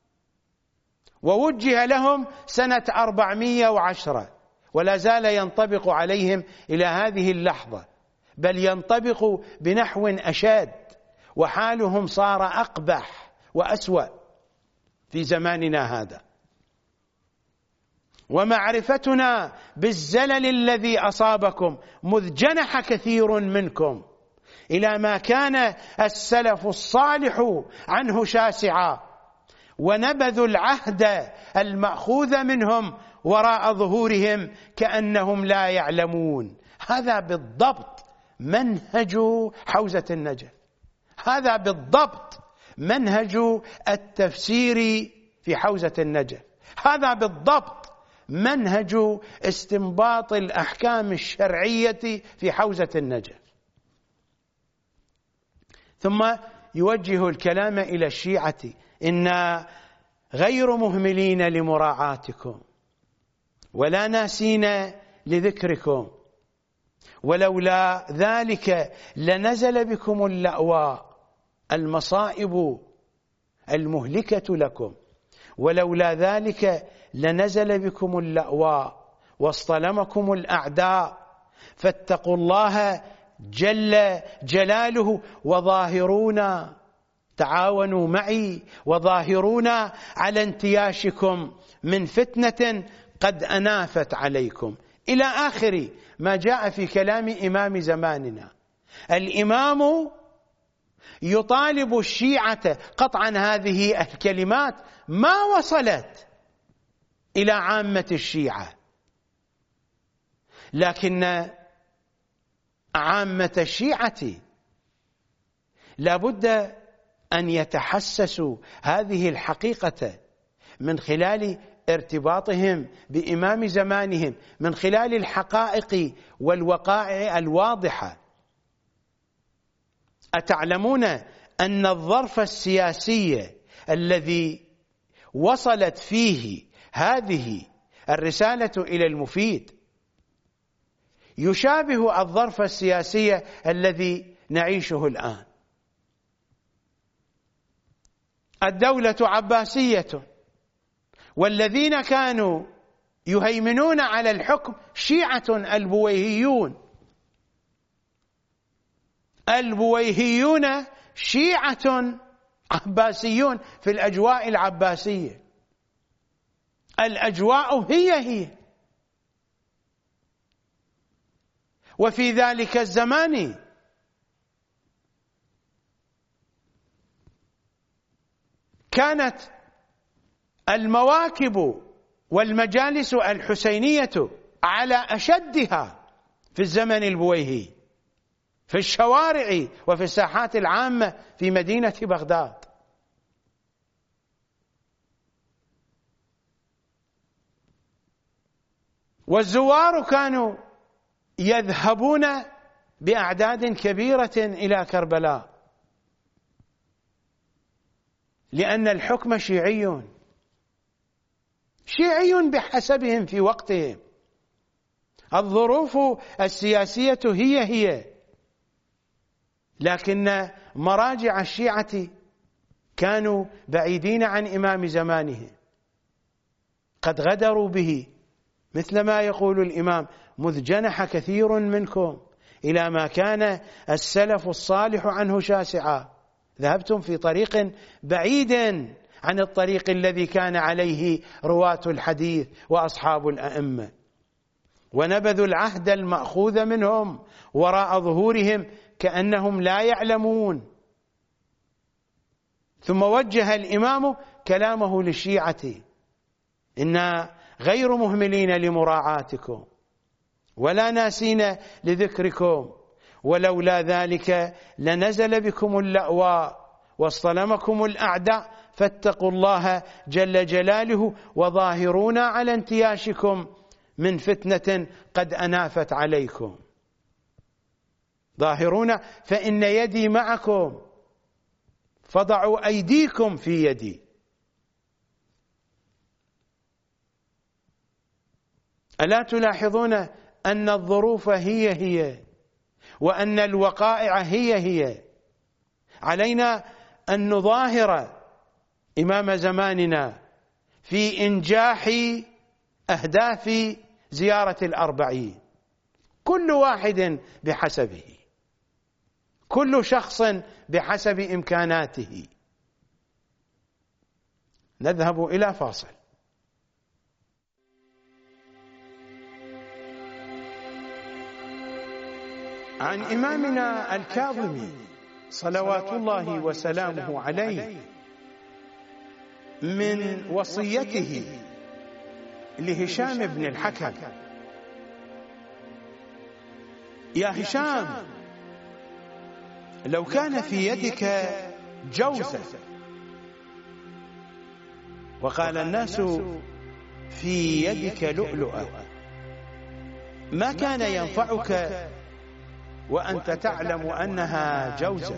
ووجه لهم سنة أربعمائة وعشرة، ولا زال ينطبق عليهم إلى هذه اللحظة، بل ينطبق بنحو أشد، وحالهم صار أقبح وأسوأ في زماننا هذا. ومعرفتنا بالزلل الذي أصابكم مذ جنح كثير منكم إلى ما كان السلف الصالح عنه شاسعا، ونبذوا العهد المأخوذ منهم وراء ظهورهم كأنهم لا يعلمون. هذا بالضبط منهج حوزة النجف، هذا بالضبط منهج التفسير في حوزة النجف، هذا بالضبط منهج استنباط الأحكام الشرعية في حوزة النجف. ثم يوجه الكلام إلى الشيعة: إنا غير مهملين لمراعاتكم ولا ناسين لذكركم، ولولا ذلك لنزل بكم اللأواء المصائب المهلكة لكم، ولولا ذلك لنزل بكم اللأواء واصطلمكم الأعداء، فاتقوا الله جل جلاله وظاهرونا، تعاونوا معي وظاهرونا على انتياشكم من فتنة قد أنافت عليكم، إلى آخر ما جاء في كلام إمام زماننا. الإمام يطالب الشيعة قطعا هذه الكلمات ما وصلت إلى عامة الشيعة، لكن عامة الشيعة لابد أن يتحسسوا هذه الحقيقة من خلال ارتباطهم بإمام زمانهم، من خلال الحقائق والوقائع الواضحة. أتعلمون أن الظرف السياسي الذي وصلت فيه هذه الرسالة إلى المفيد يشابه الظرف السياسي الذي نعيشه الآن؟ الدولة عباسية، والذين كانوا يهيمنون على الحكم شيعة البويهيون. البويهيون شيعة عباسيون في الأجواء العباسية، الأجواء هي هي. وفي ذلك الزمان كانت المواكب والمجالس الحسينية على أشدها في الزمن البويهي، في الشوارع وفي الساحات العامة في مدينة بغداد. والزوار كانوا يذهبون بأعداد كبيرة إلى كربلاء، لأن الحكم شيعي شيعي بحسبهم في وقتهم. الظروف السياسية هي هي، لكن مراجع الشيعة كانوا بعيدين عن إمام زمانهم، قد غدروا به، مثل ما يقول الإمام: مذ جنح كثير منكم إلى ما كان السلف الصالح عنه شاسعا. ذهبتم في طريق بعيد عن الطريق الذي كان عليه رواة الحديث وأصحاب الأئمة، ونبذوا العهد المأخوذ منهم وراء ظهورهم كأنهم لا يعلمون. ثم وجه الإمام كلامه للشيعة: إنا غير مهملين لمراعاتكم ولا ناسين لذكركم، ولولا ذلك لنزل بكم اللأواء واصطلمكم الأعداء، فاتقوا الله جل جلاله وظاهرونا على انتياشكم من فتنة قد أنافت عليكم. ظاهرونا فإن يدي معكم، فضعوا أيديكم في يدي. ألا تلاحظون أن الظروف هي هي وأن الوقائع هي هي. علينا أن نظاهر إمام زماننا في إنجاح أهداف زيارة الأربعين، كل واحد بحسبه، كل شخص بحسب إمكاناته. نذهب إلى فاصل. عن إمامنا الكاظمي صلوات الله وسلامه عليه من وصيته لهشام بن الحكم: يا هشام، لو كان في يدك جوزة. وقال الناس: في يدك لؤلؤة، ما كان ينفعك وأنت تعلم أنها جوزة.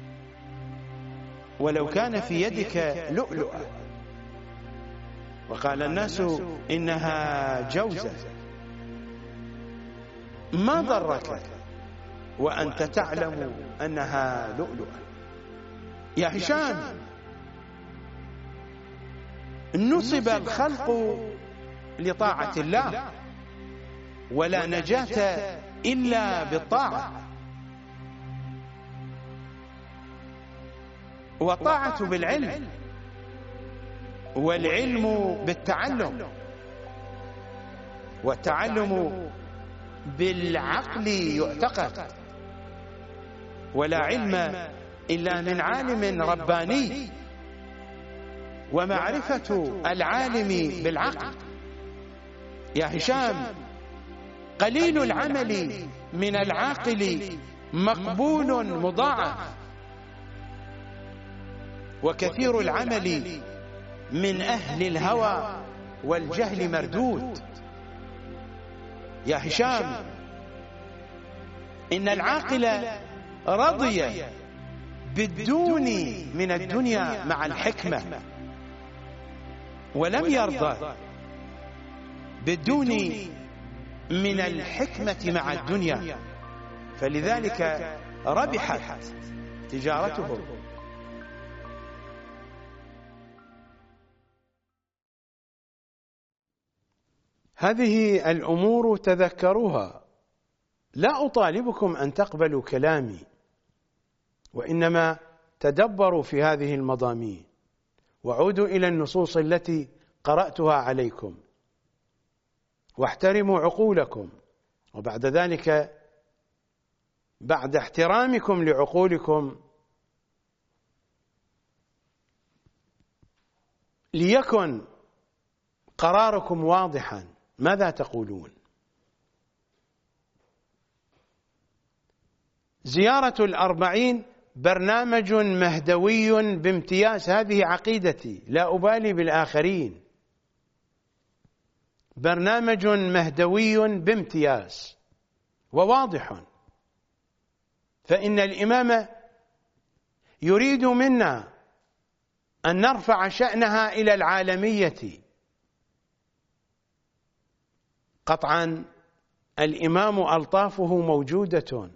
ولو كان في يدك لؤلؤة. وقال الناس: إنها جوزة، ما ضرك وأنت تعلم أنها لؤلؤة. يا هشام، نصب الخلق لطاعة الله، ولا نجاة إلا بالطاعة، والطاعة بالعلم، والعلم بالتعلم، والتعلم بالعقل يعتقد، ولا علم إلا من عالم رباني، ومعرفة العالم بالعقل. يا هشام، قليل العمل من العاقل مقبول مضاعف، وكثير العمل من أهل الهوى والجهل مردود. يا هشام، إن العاقل رضي بالدون من الدنيا مع الحكمة، ولم يرضى بالدون من الحكمة مع الدنيا، فلذلك ربحت تجارته. هذه الأمور تذكروها، لا أطالبكم أن تقبلوا كلامي، وإنما تدبروا في هذه المضامين، وعودوا إلى النصوص التي قرأتها عليكم، واحترموا عقولكم. وبعد ذلك، بعد احترامكم لعقولكم، ليكن قراركم واضحا. ماذا تقولون؟ زيارة الأربعين برنامج مهدوي بامتياز، هذه عقيدتي، لا أبالي بالآخرين. برنامج مهدوي بامتياز وواضح، فإن الإمام يريد منا أن نرفع شأنها إلى العالمية. قطعا الإمام ألطافه موجودة،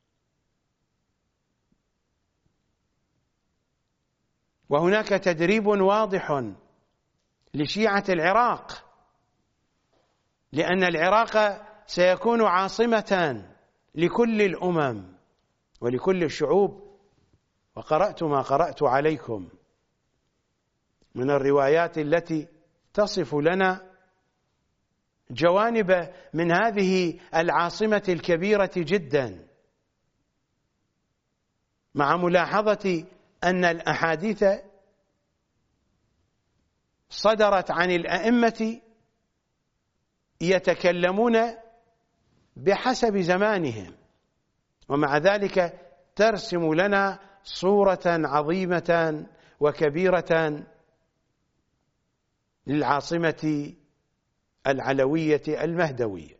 وهناك تدريب واضح لشيعة العراق، لأن العراق سيكون عاصمة لكل الأمم ولكل الشعوب. وقرأت ما قرأت عليكم من الروايات التي تصف لنا جوانب من هذه العاصمة الكبيرة جدا، مع ملاحظة أن الأحاديث صدرت عن الأئمة يتكلمون بحسب زمانهم، ومع ذلك ترسم لنا صورة عظيمة وكبيرة للعاصمة العلوية المهدوية.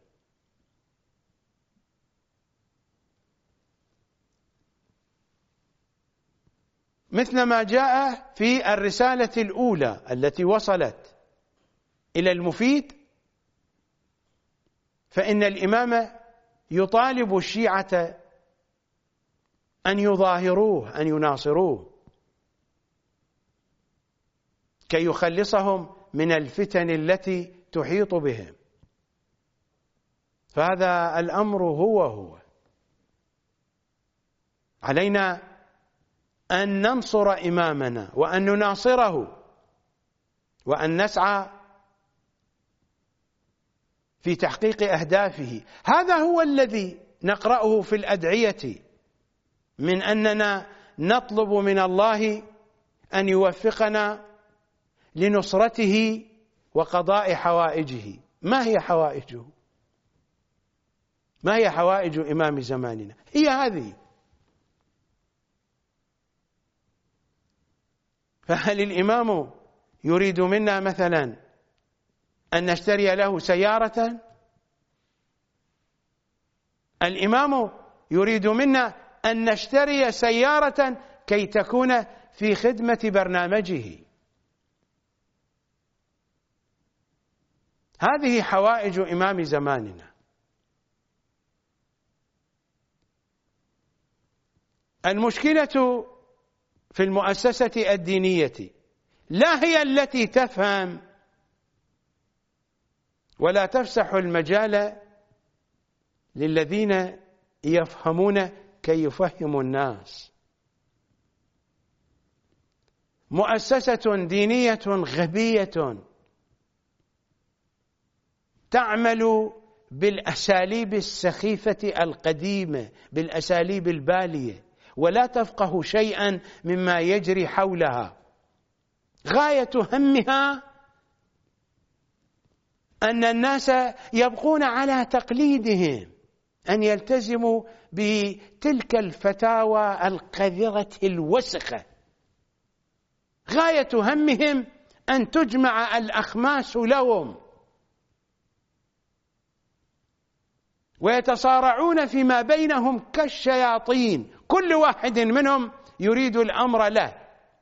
مثل ما جاء في الرسالة الأولى التي وصلت إلى المفيد، فإن الإمام يطالب الشيعة أن يظاهروه، أن يناصروه كي يخلصهم من الفتن التي تحيط بهم. فهذا الأمر هو هو علينا أن ننصر إمامنا وأن نناصره وأن نسعى في تحقيق أهدافه. هذا هو الذي نقرأه في الأدعية من أننا نطلب من الله أن يوفقنا لنصرته وقضاء حوائجه. ما هي حوائجه؟ ما هي حوائج إمام زماننا؟ هي هذه. فهل الإمام يريد منا مثلا أن نشتري له سيارة؟ الإمام يريد منا أن نشتري سيارة كي تكون في خدمة برنامجه. هذه حوائج إمام زماننا. المشكلة في المؤسسة الدينية لا هي التي تفهم ولا تفسح المجال للذين يفهمون كي يفهموا الناس. مؤسسة دينية غبية تعمل بالأساليب السخيفة القديمة، بالأساليب البالية، ولا تفقه شيئا مما يجري حولها. غاية همها أن الناس يبقون على تقليدهم، أن يلتزموا بتلك الفتاوى القذرة الوسخة. غاية همهم أن تجمع الأخماس لهم ويتصارعون فيما بينهم كالشياطين، كل واحد منهم يريد الأمر له.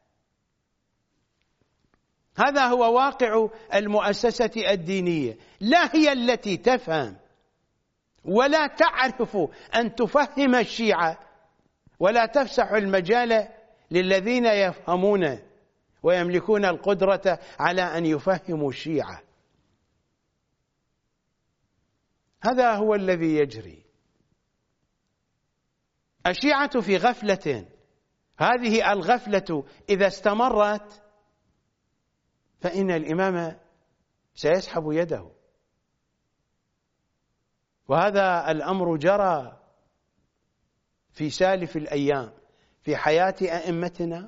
هذا هو واقع المؤسسة الدينية. لا هي التي تفهم ولا تعرف أن تفهم الشيعة، ولا تفسح المجال للذين يفهمون ويملكون القدرة على أن يفهموا الشيعة. هذا هو الذي يجري. الشيعة في غفلة. هذه الغفلة إذا استمرت فإن الإمام سيسحب يده. وهذا الأمر جرى في سالف الأيام في حياة أئمتنا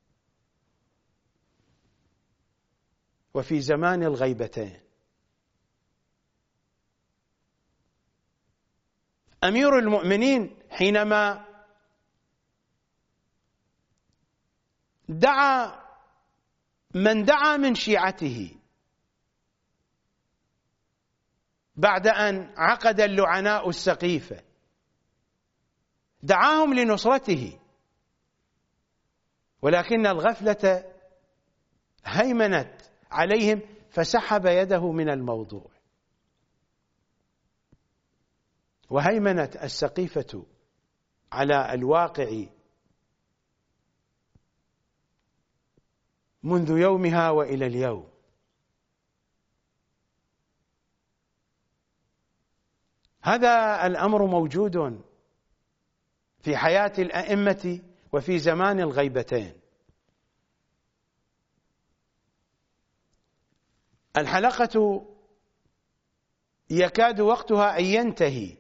وفي زمان الغيبتين. أمير المؤمنين حينما دعا من دعا من شيعته بعد أن عقد اللعناء السقيفة، دعاهم لنصرته، ولكن الغفلة هيمنت عليهم فسحب يده من الموضوع. وهيمنت السقيفة على الواقع منذ يومها وإلى اليوم. هذا الأمر موجود في حياة الأئمة وفي زمان الغيبتين. الحلقة يكاد وقتها أن ينتهي،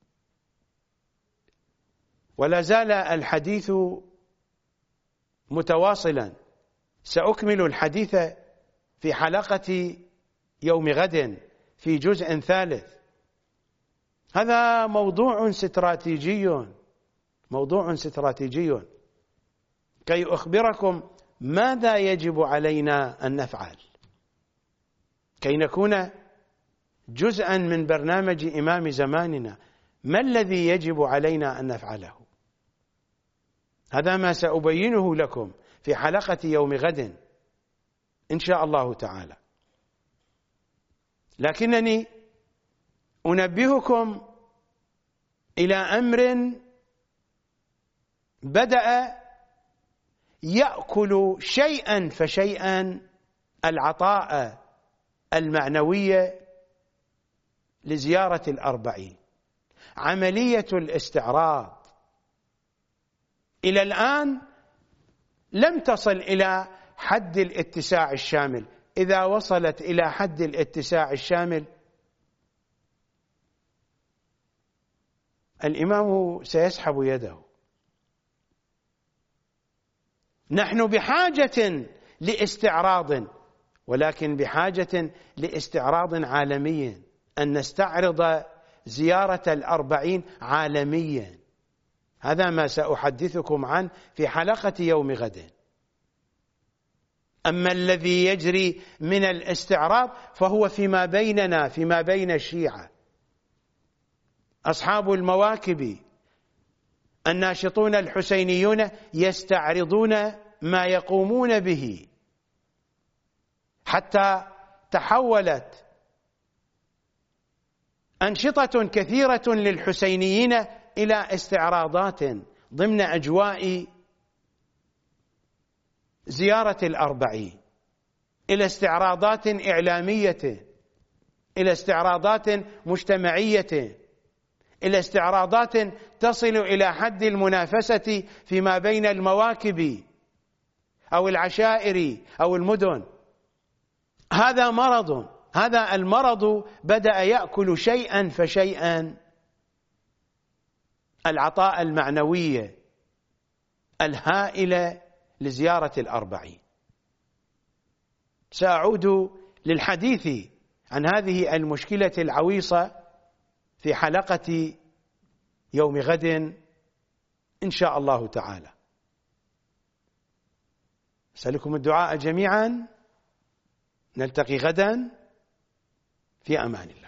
ولا زال الحديث متواصلا. سأكمل الحديث في حلقة يوم غد في جزء ثالث. هذا موضوع استراتيجي، موضوع استراتيجي كي أخبركم ماذا يجب علينا أن نفعل كي نكون جزءا من برنامج إمام زماننا. ما الذي يجب علينا أن نفعله؟ هذا ما سأبينه لكم في حلقة يوم غد إن شاء الله تعالى. لكنني أنبهكم إلى أمر بدأ يأكل شيئا فشيئا العطاء المعنوية لزيارة الأربعين، عملية الاستعراض. إلى الآن لم تصل إلى حد الاتساع الشامل. إذا وصلت إلى حد الاتساع الشامل الإمام سيسحب يده. نحن بحاجة لاستعراض، ولكن بحاجة لاستعراض عالمي، أن نستعرض زيارة الأربعين عالميا. هذا ما سأحدثكم عنه في حلقة يوم غد. أما الذي يجري من الاستعراض فهو فيما بيننا، فيما بين الشيعة، أصحاب المواكب الناشطون الحسينيون يستعرضون ما يقومون به، حتى تحولت أنشطة كثيرة للحسينيين إلى استعراضات ضمن أجواء زيارة الأربعين، إلى استعراضات إعلامية، إلى استعراضات مجتمعية، إلى استعراضات تصل إلى حد المنافسة فيما بين المواكب أو العشائر أو المدن. هذا مرض، هذا المرض بدأ يأكل شيئا فشيئا العطاء المعنوي الهائل لزيارة الأربعين. سأعود للحديث عن هذه المشكلة العويصة في حلقة يوم غد إن شاء الله تعالى. أسألكم الدعاء جميعا. نلتقي غدا في أمان الله.